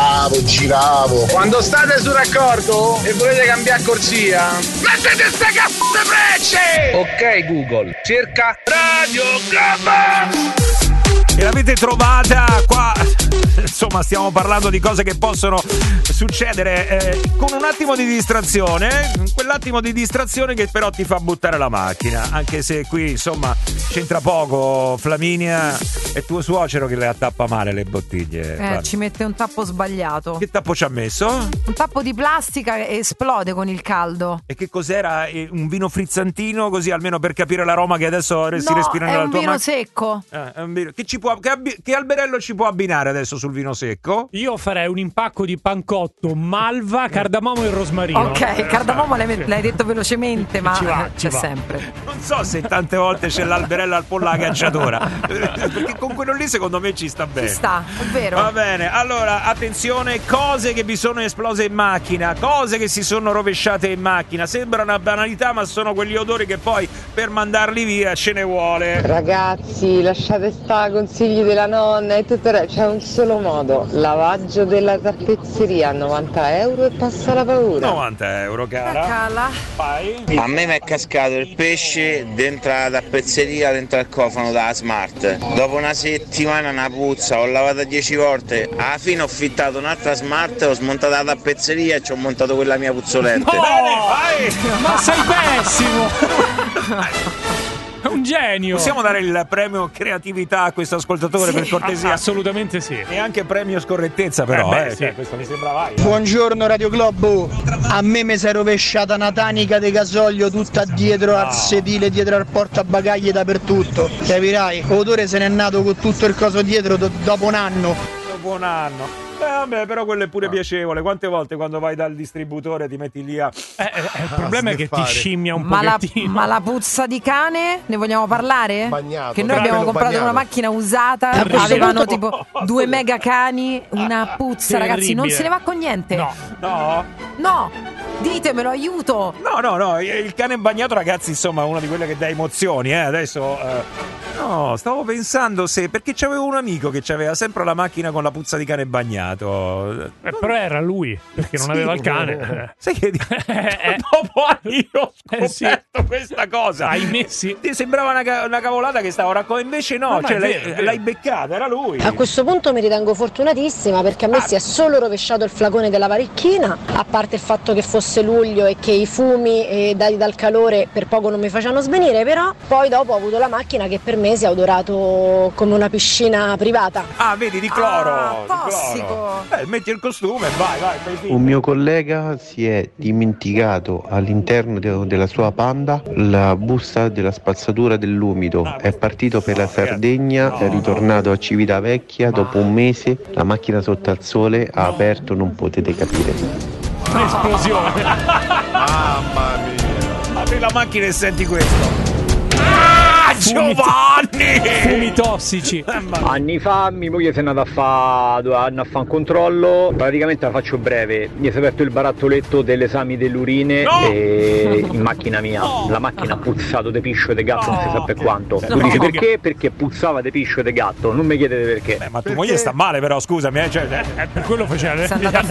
Quando state sul raccordo e volete cambiare corsia, mettete ste cazzate frecce! Ok Google, cerca Radio Globo! E l'avete trovata qua. Insomma, stiamo parlando di cose che possono succedere con un attimo di distrazione, quell'attimo di distrazione che però ti fa buttare la macchina, anche se qui insomma c'entra poco. Flaminia è tuo suocero che le attappa male le bottiglie. Ci mette un tappo sbagliato. Che tappo ci ha messo? Un tappo di plastica che esplode con il caldo. E che cos'era? Un vino frizzantino, così almeno per capire l'aroma che adesso si respira nella tua macchina? È un vino secco. È un vino. Che alberello ci può abbinare adesso sul vino secco? Io farei un impacco di pancotto, malva, cardamomo e rosmarino. Ok, cardamomo l'hai detto velocemente, ma c'è sempre. Non so se tante volte c'è l'alberello al pollo alla cacciatora, perché con quello lì secondo me ci sta bene. Ci sta, è vero. Va bene, allora attenzione, cose che vi sono esplose in macchina, cose che si sono rovesciate in macchina. Sembra una banalità, ma sono quegli odori che poi per mandarli via ce ne vuole. Ragazzi, lasciate stare consigli della nonna e tutto, c'è un solo modo: lavaggio della tappezzeria, 90 euro e passa la paura. 90 euro, cara. Vai. A me mi è cascato il pesce dentro la tappezzeria, dentro al cofano della Smart. Dopo una settimana una puzza, ho lavato 10 volte, alla fine ho fittato un'altra Smart, ho smontato la tappezzeria e ci ho montato quella mia puzzolente. No! Bene, vai! Ma sei pessimo! È un genio! Possiamo dare il premio creatività a questo ascoltatore, per cortesia? Assolutamente sì. E anche premio scorrettezza, però. Questo mi sembra vai. Buongiorno Radio Globo. A me mi si è rovesciata una tanica di gasolio tutta dietro al sedile, dietro al portabagagli, dappertutto. Capirai? Odore se n'è nato con tutto il coso dietro dopo un anno. Dopo un anno. Vabbè, però quello è pure piacevole. Quante volte quando vai dal distributore ti metti lì a... il problema è che ti scimmia un pochettino. Ma la puzza di cane, ne vogliamo parlare? Bagnato. Che noi abbiamo comprato una macchina usata, avevano tipo 2 mega cani, una puzza, terribile. Ragazzi, non se ne va con niente. No, ditemelo, aiuto. No, il cane bagnato, ragazzi, insomma, è una di quelle che dà emozioni, adesso... No, stavo pensando perché c'avevo un amico che aveva sempre la macchina con la puzza di cane bagnato. Però era lui, perché non aveva il cane. Sai che dopo anni ho scoperto questa cosa. Hai messi? Ti sembrava una cavolata che stavo raccontando, invece no, cioè l'hai beccata, era lui. A questo punto mi ritengo fortunatissima perché a me si è solo rovesciato il flacone della varecchina, a parte il fatto che fosse luglio e che i fumi dati dal calore per poco non mi facevano svenire, però poi dopo ho avuto la macchina che per me si è odorato come una piscina privata. Ah, vedi, di cloro. Tossico. Metti il costume, vai. Un mio collega si è dimenticato all'interno della sua Panda la busta della spazzatura dell'umido. È partito per la Sardegna, è ritornato a Civitavecchia dopo un mese, la macchina sotto al sole ha aperto, non potete capire. Un'esplosione. Mamma mia. Apri la macchina e senti questo. Giovanni! Fumi tossici. Anni fa mia moglie si è andata a fare un controllo, praticamente la faccio breve, mi è aperto il barattoletto dell'esami dell'urine in macchina mia. La macchina ha puzzato di piscio e di gatto, non si sa per quanto. Tu dici perché? Perché puzzava di piscio e di gatto, non mi chiedete perché. Ma tua moglie sta male però, scusami, per quello faceva.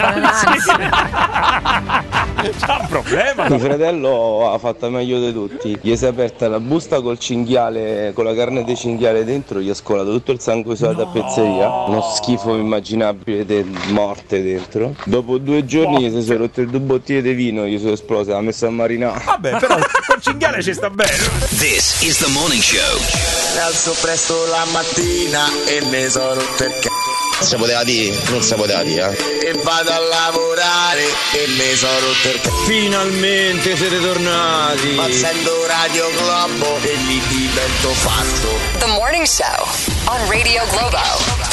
C'ha un problema. Mio fratello ha fatto meglio di tutti, gli si è aperta la busta col cinghiale, con la carne di cinghiale dentro, gli ha scolato tutto il sangue sulla tappezzeria, uno schifo immaginabile di morte dentro. Dopo 2 giorni gli si sono rotte 2 bottiglie di vino, gli sono esplose, l'ha messa a marinare. Vabbè, però col cinghiale ci sta bene. This is the morning show. Mi alzo presto la mattina e mi sono rotto il Non si poteva dire, non si poteva dire. E vado a lavorare e mi sono rotto il Finalmente siete tornati. Facendo Radio Globo e li divento fatto. The Morning Show on Radio Globo.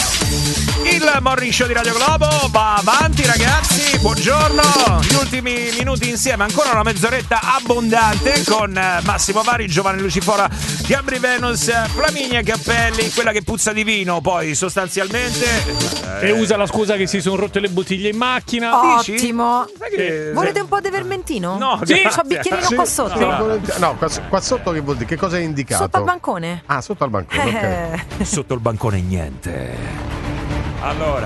Il Morning Show di Radio Globo va avanti, ragazzi, buongiorno. Gli ultimi minuti insieme, ancora una mezz'oretta abbondante con Massimo Vari, Giovanni Lucifora, Gabri Venus, Flaminia Cappelli, quella che puzza di vino, poi sostanzialmente e usa la scusa che si sono rotte le bottiglie in macchina. Ottimo. Volete un po' di vermentino? No, sì. C'ho bicchierino qua sotto. No, qua sotto che vuol dire? Che cosa è indicato? Sotto al bancone. Ah, sotto al bancone, ok. Sotto il bancone niente. Allora,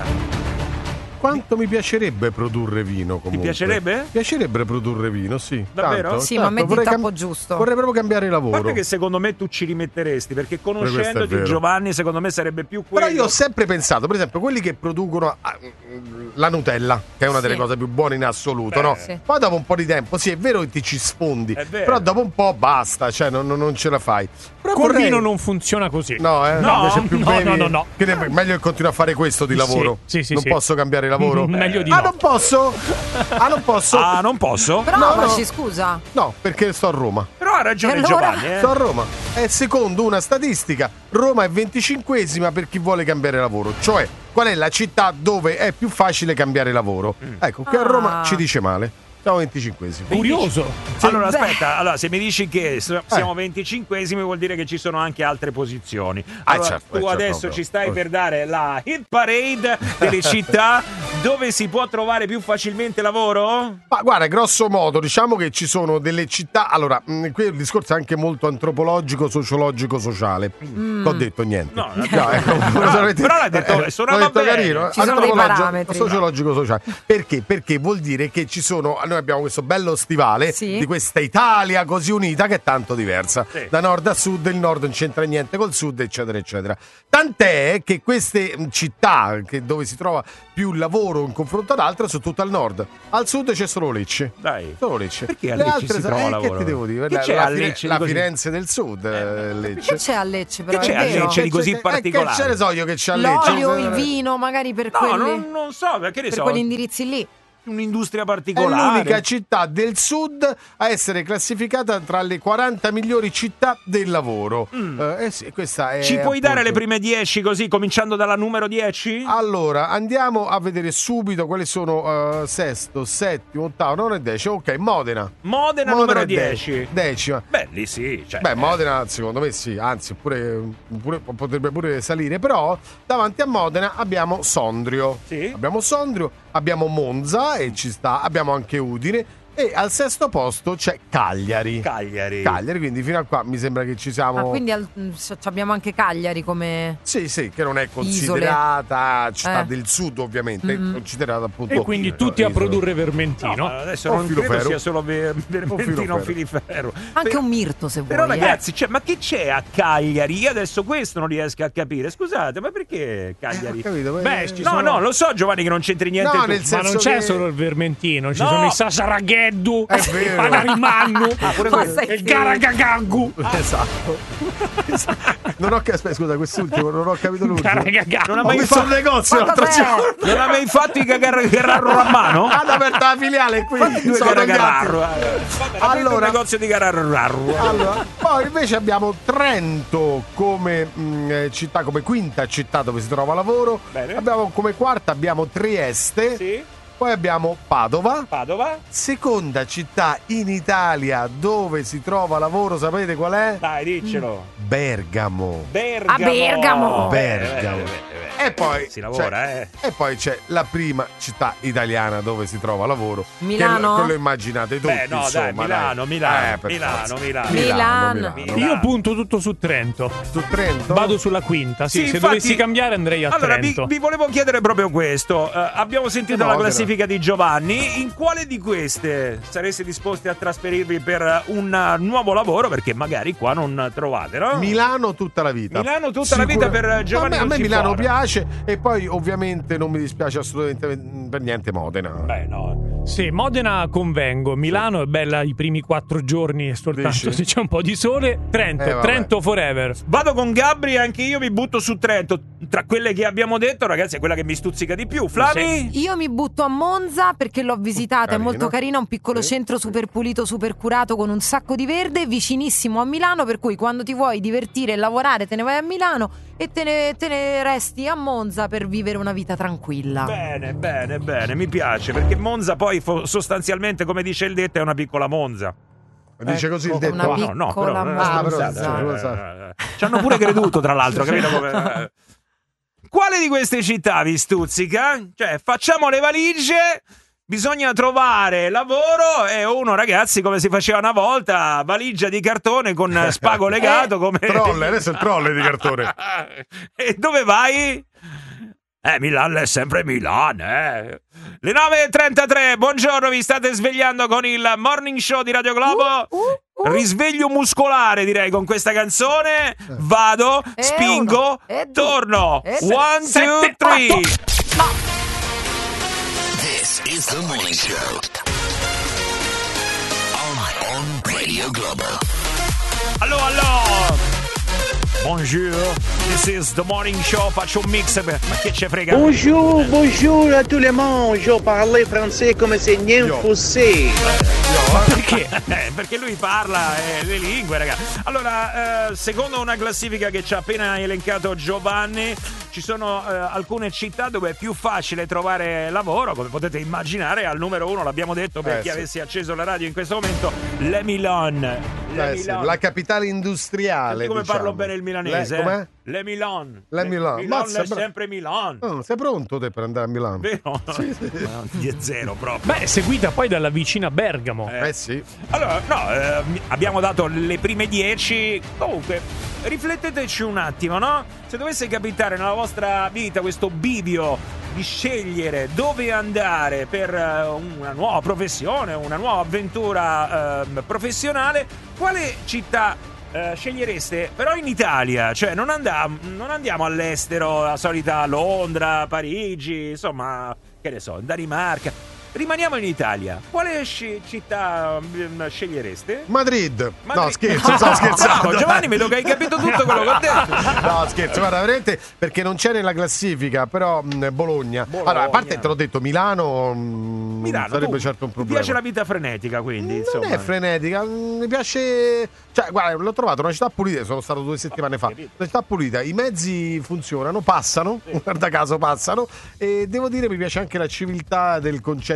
quanto mi piacerebbe produrre vino comunque. Ti piacerebbe? Mi piacerebbe produrre vino, sì. Davvero? Tanto, sì, ma metti il tappo giusto. Vorrei proprio cambiare lavoro. Guarda che secondo me tu ci rimetteresti, perché conoscendoti Giovanni secondo me sarebbe più quello. Però io ho sempre pensato, per esempio, quelli che producono la Nutella, che è una delle cose più buone in assoluto, no? Sì. Poi dopo un po' di tempo, sì, è vero che ti ci sfondi, però dopo un po' basta, cioè non ce la fai. Però col vino non funziona così. No, no, più no, no. Meglio che continui a fare questo di lavoro. Sì, non posso cambiare lavoro. Meglio di no. Non posso? Non posso? Ah, non posso? Provaci, scusa. No, perché sto a Roma. Però ha ragione Giovanni. Sto a Roma. E secondo una statistica, Roma è 25esima per chi vuole cambiare lavoro. Cioè, qual è la città dove è più facile cambiare lavoro? Ecco, qui a Roma ci dice male. Siamo 25esimi. Curioso. Allora, aspetta, allora, se mi dici che siamo 25esimi vuol dire che ci sono anche altre posizioni. Allora, tu adesso ci stai per dare la hit parade delle città dove si può trovare più facilmente lavoro? Ma guarda, grosso modo, diciamo che ci sono delle città. Allora, qui il discorso è anche molto antropologico, sociologico, sociale. Ho detto niente. No, però l'hai detto, suonava bene. Carino. Ci sono dei parametri. Sociologico, sociale. Perché? Perché vuol dire che ci sono. Noi abbiamo questo bello stivale di questa Italia così unita che è tanto diversa. Sì. Da nord a sud, il nord non c'entra niente col sud, eccetera, eccetera. Tant'è che queste città dove si trova più lavoro in confronto ad altre sono tutte al nord. Al sud c'è solo Lecce. Dai. Solo Lecce. Perché a Lecce si trova lavoro? Che ti devo dire? Che c'è a Lecce? La Firenze del sud, Lecce. Che c'è a Lecce però? Che c'è a Lecce di così particolare? Che ce ne so io che c'è a Lecce? L'olio, il vino, magari per quelli. Non so, perché ne per so. quegli indirizzi lì. Un'industria particolare. È l'unica città del sud a essere classificata tra le 40 migliori città del lavoro. Sì, questa è. Ci puoi dare le prime 10 così, cominciando dalla numero 10? Allora, andiamo a vedere subito quali sono sesto, settimo, ottavo, nono e 10. Ok, Modena numero 10. Decima. Beh, lì sì. Cioè, Modena secondo me sì, anzi potrebbe pure salire, però davanti a Modena abbiamo Sondrio. Sì. Abbiamo Monza e ci sta, abbiamo anche Udine, E al sesto posto c'è Cagliari, quindi fino a qua mi sembra che ci siamo. Quindi abbiamo anche Cagliari come sì, che non è considerata città del sud, ovviamente, considerata appunto. E quindi tutti a produrre vermentino. No, adesso non credo sia solo vermentino o filifero. Anche un mirto, se vuoi. Però ragazzi, ma che c'è a Cagliari? Io adesso questo non riesco a capire. Scusate, ma perché Cagliari? No, lo so, Giovanni, che non c'entri niente. No, nel senso ma non c'è solo il vermentino, ci sono i Sasaragheddù, il Panarimannu, il Garagagaggu. Esatto. Non ho scusa, quest'ultimo non ho capito l'ultimo. Non ha mai fatto un negozio l'altro giorno. Non ha mai fatto i Gararro a mano? Hanno aperto la filiale qui. Allora, un negozio di Gararro. Allora, poi invece abbiamo Trento come città, come quinta città dove si trova lavoro. Bene. Abbiamo come quarta Trieste. Sì. Poi abbiamo Padova. Padova. Seconda città in Italia dove si trova lavoro, sapete qual è? Dai, diccelo. Bergamo. Bergamo. E poi si lavora, E poi c'è la prima città italiana dove si trova lavoro. Milano. Che lo immaginate tutti. No, insomma, dai, Milano. Io punto tutto su Trento. Su Trento? Vado sulla quinta. Sì, se dovessi cambiare andrei a Trento. Allora, vi volevo chiedere proprio questo. Abbiamo sentito la classifica di Giovanni. In quale di queste sareste disposti a trasferirvi per un nuovo lavoro? Perché magari qua non trovate, no? Milano tutta la vita. Milano tutta la vita per Giovanni. A me Milano piace. E poi ovviamente non mi dispiace assolutamente per niente Modena. Beh, no. Sì, Modena convengo. Milano è bella i primi 4 giorni e soltanto se c'è un po' di sole. Trento forever. Vado con Gabri, anche io mi butto su Trento. Tra quelle che abbiamo detto, ragazzi, è quella che mi stuzzica di più. Flavi? Sì. Io mi butto a Monza perché l'ho visitata, è molto carina, un piccolo centro super pulito, super curato con un sacco di verde, vicinissimo a Milano, per cui quando ti vuoi divertire e lavorare te ne vai a Milano e te ne resti a Monza per vivere una vita tranquilla. Bene, mi piace, perché Monza poi sostanzialmente, come dice il detto, è una piccola Monza. Dice così il detto? Una piccola Monza. Ci hanno pure creduto, tra l'altro, capito come... Quale di queste città vi stuzzica? Cioè, facciamo le valigie, bisogna trovare lavoro e uno, ragazzi, come si faceva una volta, valigia di cartone con spago legato come... Trolle, adesso è il trolle di cartone. E dove vai? Milano è sempre Milano, Le 9:33, buongiorno, vi state svegliando con il Morning Show di Radio Globo. Risveglio muscolare, direi, con questa canzone. Vado, spingo, torno. 1, 2, 3. This is the Morning Show on Radio Globo. Allora. Bonjour, this is the Morning Show. Faccio un mix, ma che ci frega? Bonjour à tout le monde. Je parle français come se niente fosse. Ma perché? Perché lui parla le lingue, ragazzi. Allora, secondo una classifica che ci ha appena elencato Giovanni, ci sono alcune città dove è più facile trovare lavoro, come potete immaginare. Al numero 1, l'abbiamo detto per chi avesse acceso la radio in questo momento, Le Milan. La capitale industriale. Come parlo bene il milanese? Com'è? Le Milan. Milan è sempre Milan. Sei pronto te per andare a Milano? Vero? Sì. 10-0 proprio. Beh, seguita poi dalla vicina Bergamo. Sì. Allora, abbiamo dato le prime 10. Comunque, rifletteteci un attimo, no? Se dovesse capitare nella vostra vita questo bivio di scegliere dove andare per una nuova professione, una nuova avventura professionale, quale città scegliereste? Però in Italia, cioè non andiamo all'estero, la solita Londra, Parigi, insomma, che ne so, Danimarca. Rimaniamo in Italia. Quale città scegliereste? Madrid. No, scherzo, sto scherzando. Bravo, Giovanni, vedo che hai capito tutto quello che ho detto. No, scherzo, guarda, veramente, perché non c'è nella classifica, però Bologna. Allora, a parte te l'ho detto, Milano sarebbe certo un problema. Mi piace la vita frenetica, quindi, insomma. Non è frenetica, mi piace... Cioè, guarda, l'ho trovato una città pulita, sono stato 2 settimane fa. Una città pulita, i mezzi funzionano, passano, guarda caso passano, e devo dire mi piace anche la civiltà del concetto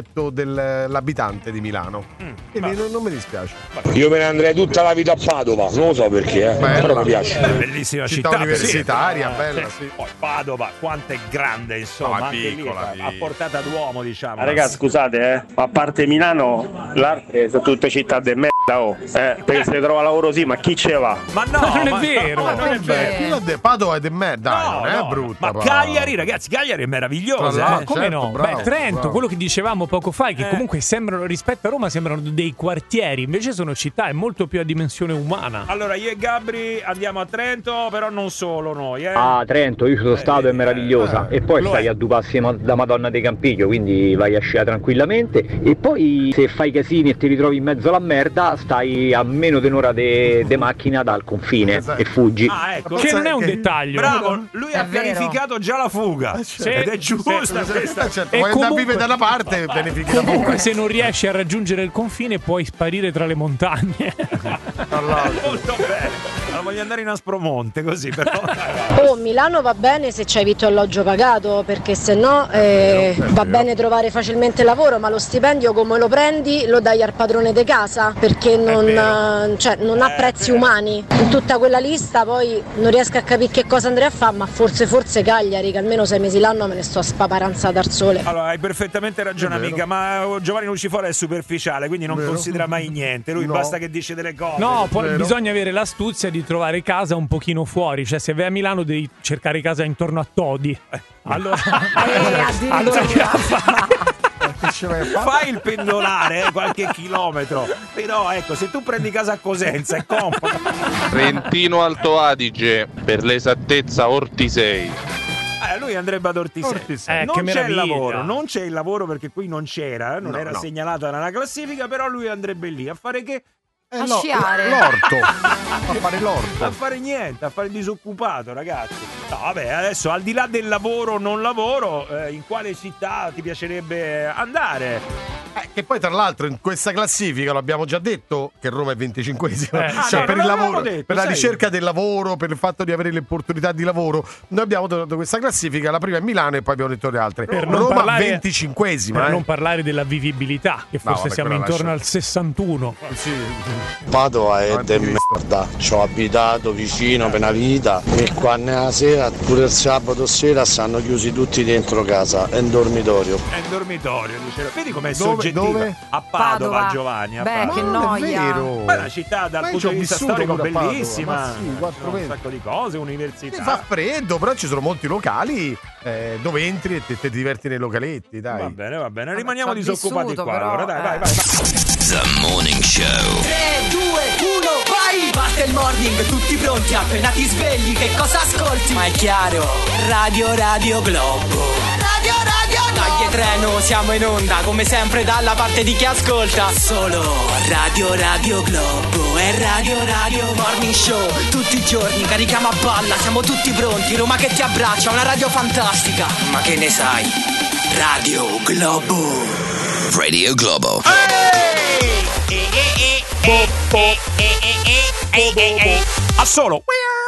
diritto dell'abitante di Milano. Quindi non mi dispiace. Io me ne andrei tutta la vita a Padova, non lo so perché, però mi piace. Bellissima città universitaria, bella, sì. Poi Padova, quanto è grande, insomma, No, è anche piccola, lì, a portata d'uomo, diciamo. Ragazzi, scusate, ma a parte Milano, l'arte sono tutte città de merda, perché se trova lavoro sì, ma chi ce va? Ma no, non è vero. Ma non è vero. Padova è de merda, non è brutta. Ma Cagliari, ragazzi, Cagliari è meravigliosa. Ma come no? Bravo, Trento, bravo. quello che dicevamo poco fa, che comunque sembrano, rispetto a Roma, sembrano dei quartieri, invece sono città, è molto più a dimensione umana. Allora, io e Gabri andiamo a Trento, però non solo noi, Ah, Trento, io sono stato, è meravigliosa. E poi stai a 2 passi da Madonna dei Campiglio, quindi vai a sciare tranquillamente. E poi se fai casini e ti ritrovi in mezzo alla merda, stai a meno di un'ora di macchina dal confine e fuggi. Ah, ecco. Che non è un dettaglio. Bravo, lui ha pianificato già la fuga. Ed è giusta questa. Certo, vuoi andare a vivere da una parte, pianifichi la Comunque fuga. se non riesci a raggiungere il confine puoi sparire tra le montagne. Molto bene. Allora, voglio andare in Aspromonte, così però. Milano va bene se c'hai vitto e alloggio pagato, perché se no va bene trovare facilmente lavoro, ma lo stipendio come lo prendi lo dai al padrone di casa, perché non ha prezzi umani. In tutta quella lista poi non riesco a capire che cosa andrei a fare, ma forse Cagliari, che almeno 6 mesi l'anno me ne sto a spaparanzata al sole. Allora, hai perfettamente ragione, amica, ma Giovanni Lucifora è superficiale, quindi non considera mai niente. Lui basta che dice delle cose. No, poi bisogna avere l'astuzia di trovare casa un pochino fuori, cioè se vai a Milano devi cercare casa intorno a Todi. Allora che fai il pendolare qualche chilometro, però ecco, se tu prendi casa a Cosenza è comodo. Trentino Alto Adige, per l'esattezza Ortisei. Lui andrebbe ad Ortisei. Non c'è il lavoro, non c'è il lavoro perché qui non c'era, non era segnalata nella classifica, però lui andrebbe lì a fare che? A sciare. L'orto. A fare l'orto. A fare niente, a fare il disoccupato, ragazzi. No, vabbè, adesso al di là del lavoro o non lavoro, in quale città ti piacerebbe andare? Che poi tra l'altro in questa classifica, lo abbiamo già detto, che Roma è 25esima, no, per non il lavoro, detto, per la sai. ricerca del lavoro, per il fatto di avere le opportunità di lavoro. Noi abbiamo dato questa classifica, la prima è Milano e poi abbiamo detto le altre. Roma 25esima. Per non parlare della vivibilità, che forse siamo intorno al 61. Sì. Padova è de merda, ci ho abitato vicino per una vita e quando è la sera, pure il sabato sera, stanno chiusi tutti dentro casa, è un dormitorio. È un dormitorio, dice. Vedi com'è Dove? soggettiva? Dove? A Padova, Giovanni. A Padova. Che noia. Ma la città dal punto di vista storico bellissima. Ma sì, 4 un sacco di cose, università. Fa freddo, però ci sono molti locali dove entri e ti diverti nei localetti, dai. Va bene, rimaniamo disoccupati qua. Però, allora, dai. The Morning Show. 3, 2, 1, vai! Parte il morning, tutti pronti, appena ti svegli, che cosa ascolti? Ma è chiaro, Radio Globo. Dai treno, siamo in onda, come sempre dalla parte di chi ascolta. Solo Radio Globo e Radio Morning Show. Tutti i giorni carichiamo a balla, siamo tutti pronti, Roma che ti abbraccia, una radio fantastica. Ma che ne sai? Radio Globo. Radio Globo. A solo.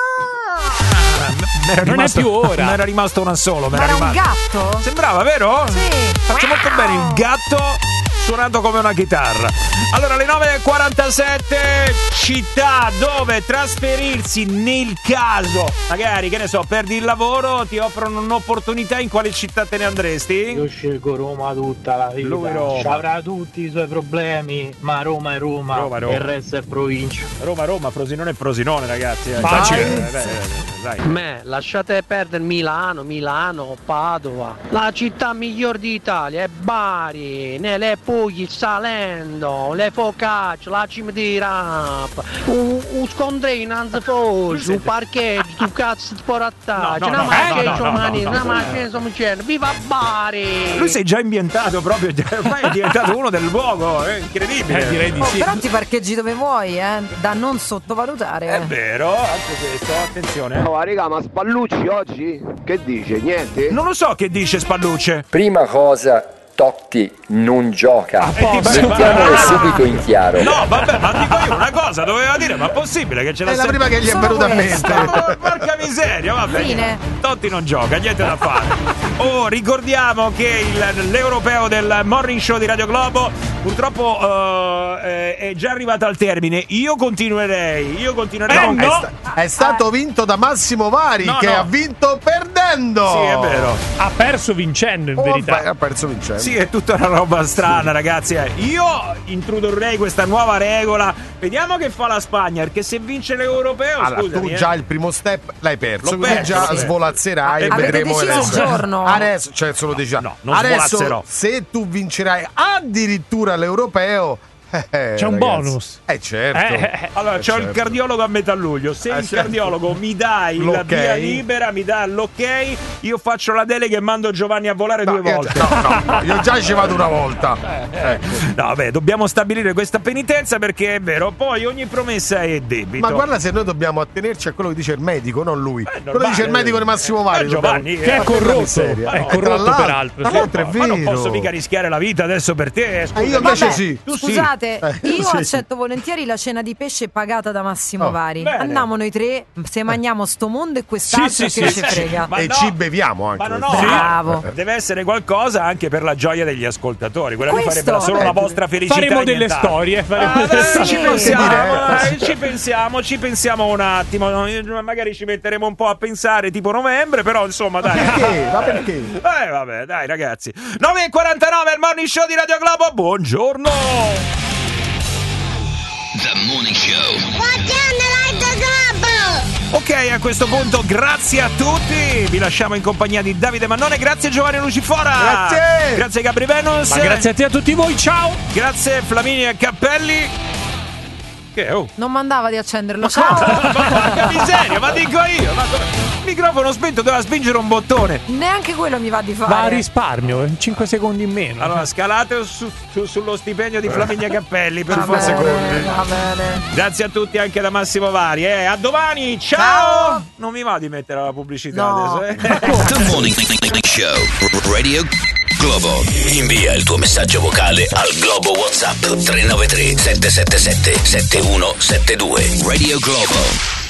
Non è più ora. Non era rimasto una solo. Ma era un gatto? Sembrava, vero? Sì. Faccio molto bene il gatto suonato come una chitarra. Allora, alle 9:47, città dove trasferirsi nel caso magari, che ne so, perdi il lavoro, ti offrono un'opportunità, in quale città te ne andresti? Io scelgo Roma tutta la vita. Lui Roma. Avrà tutti i suoi problemi, ma Roma è Roma. Roma. Il resto è provincia. Roma, Frosinone è Frosinone, ragazzi. Facile. Dai. Me, lasciate perdere Milano, Padova. La città miglior d'Italia è Bari, nelle Pugli, Salento, le focacce, la cima di rap, un scontrino, anzi fosse, un parcheggio, tu cazzo di porattaggio, una macchina, insomma, viva Bari! Lui sei già ambientato proprio, ormai è diventato uno del luogo, è incredibile. Direi di sì. Però ti parcheggi dove vuoi, da non sottovalutare. È vero, anche questo, attenzione. Oh, raga, ma Spallucci oggi che dice? Niente? Non lo so che dice Spallucce. Prima cosa, Totti non gioca. Mettiamolo subito in chiaro. No, vabbè, ma dico io una cosa, doveva dire, ma è possibile che ce l'ha È la prima che gli è venuta a mente. Porca miseria, vabbè. Fine. Totti non gioca, niente da fare. Oh, ricordiamo che l'europeo del Morning Show di Radio Globo purtroppo è già arrivato al termine. Io continuerei. No, è stato vinto da Massimo Vari, che ha vinto perdendo. Sì, è vero. Ha perso vincendo, in verità. Ha perso vincendo. Sì, è tutta una roba strana, ragazzi. Io introdurrei questa nuova regola. Vediamo che fa la Spagna, perché se vince l'europeo, allora, scusami, tu già il primo step l'hai perso, L'ho quindi perso, già sì. svolazzerai e Avete vedremo deciso il giorno? Adesso, cioè solo deciso. No, non adesso, svolazzerò. se tu vincerai addirittura l'europeo, c'è un bonus. Certo. Allora, c'ho il cardiologo a metà luglio. Se il cardiologo mi dà la via libera, mi dà l'ok, io faccio la delega e mando Giovanni a volare 2 volte. No, io già ci vado una volta. No, vabbè, dobbiamo stabilire questa penitenza, perché è vero, poi ogni promessa è debito. Ma guarda, se noi dobbiamo attenerci a quello che dice il medico, non lui. Quello che dice il medico di Massimo Vari. Giovanni, che è corrotto. È corrotto, peraltro. Tra l'altro è vero. Ma non posso mica rischiare la vita adesso per te. Scusa. Io invece Vabbè, sì. Tu scusate, io sì. accetto volentieri la cena di pesce pagata da Massimo Vari. bene. Andiamo noi tre, se mangiamo sto mondo e quest'altro, Sì, che sì, ci frega. Ma E no, ci beviamo anche. Ma no, Bravo. deve essere qualcosa anche per la gioia degli ascoltatori. Quella lì Questo? farebbe solo la vostra felicità. Faremo delle nient'altro. storie. Ci pensiamo un attimo. Magari ci metteremo un po' a pensare, tipo novembre, però insomma, dai. Perché? Ma perché? Vabbè, dai, ragazzi. 9:49 il Morning Show di Radio Globo. Buongiorno. The Morning Show. Ok, a questo punto grazie a tutti. Vi lasciamo in compagnia di Davide Mannone. Grazie Giovanni Lucifora. Grazie Gabri Venus. Ma grazie a te e a tutti voi, ciao. Grazie Flaminia Cappelli. Che Non mandava di accenderlo. Ciao. Porca miseria, ma dico io. Microfono spento, doveva spingere un bottone. Neanche quello mi va di fare. Va a risparmio, 5 secondi in meno. Allora, scalate sullo stipendio di Flaminia Cappelli per Va secondi. bene, va bene. Grazie a tutti anche da Massimo Vari. A domani, ciao! Non mi va di mettere la pubblicità No. adesso. The Morning Show. Radio Globo. Invia il tuo messaggio vocale al Globo WhatsApp 393 777 7172. Radio Globo.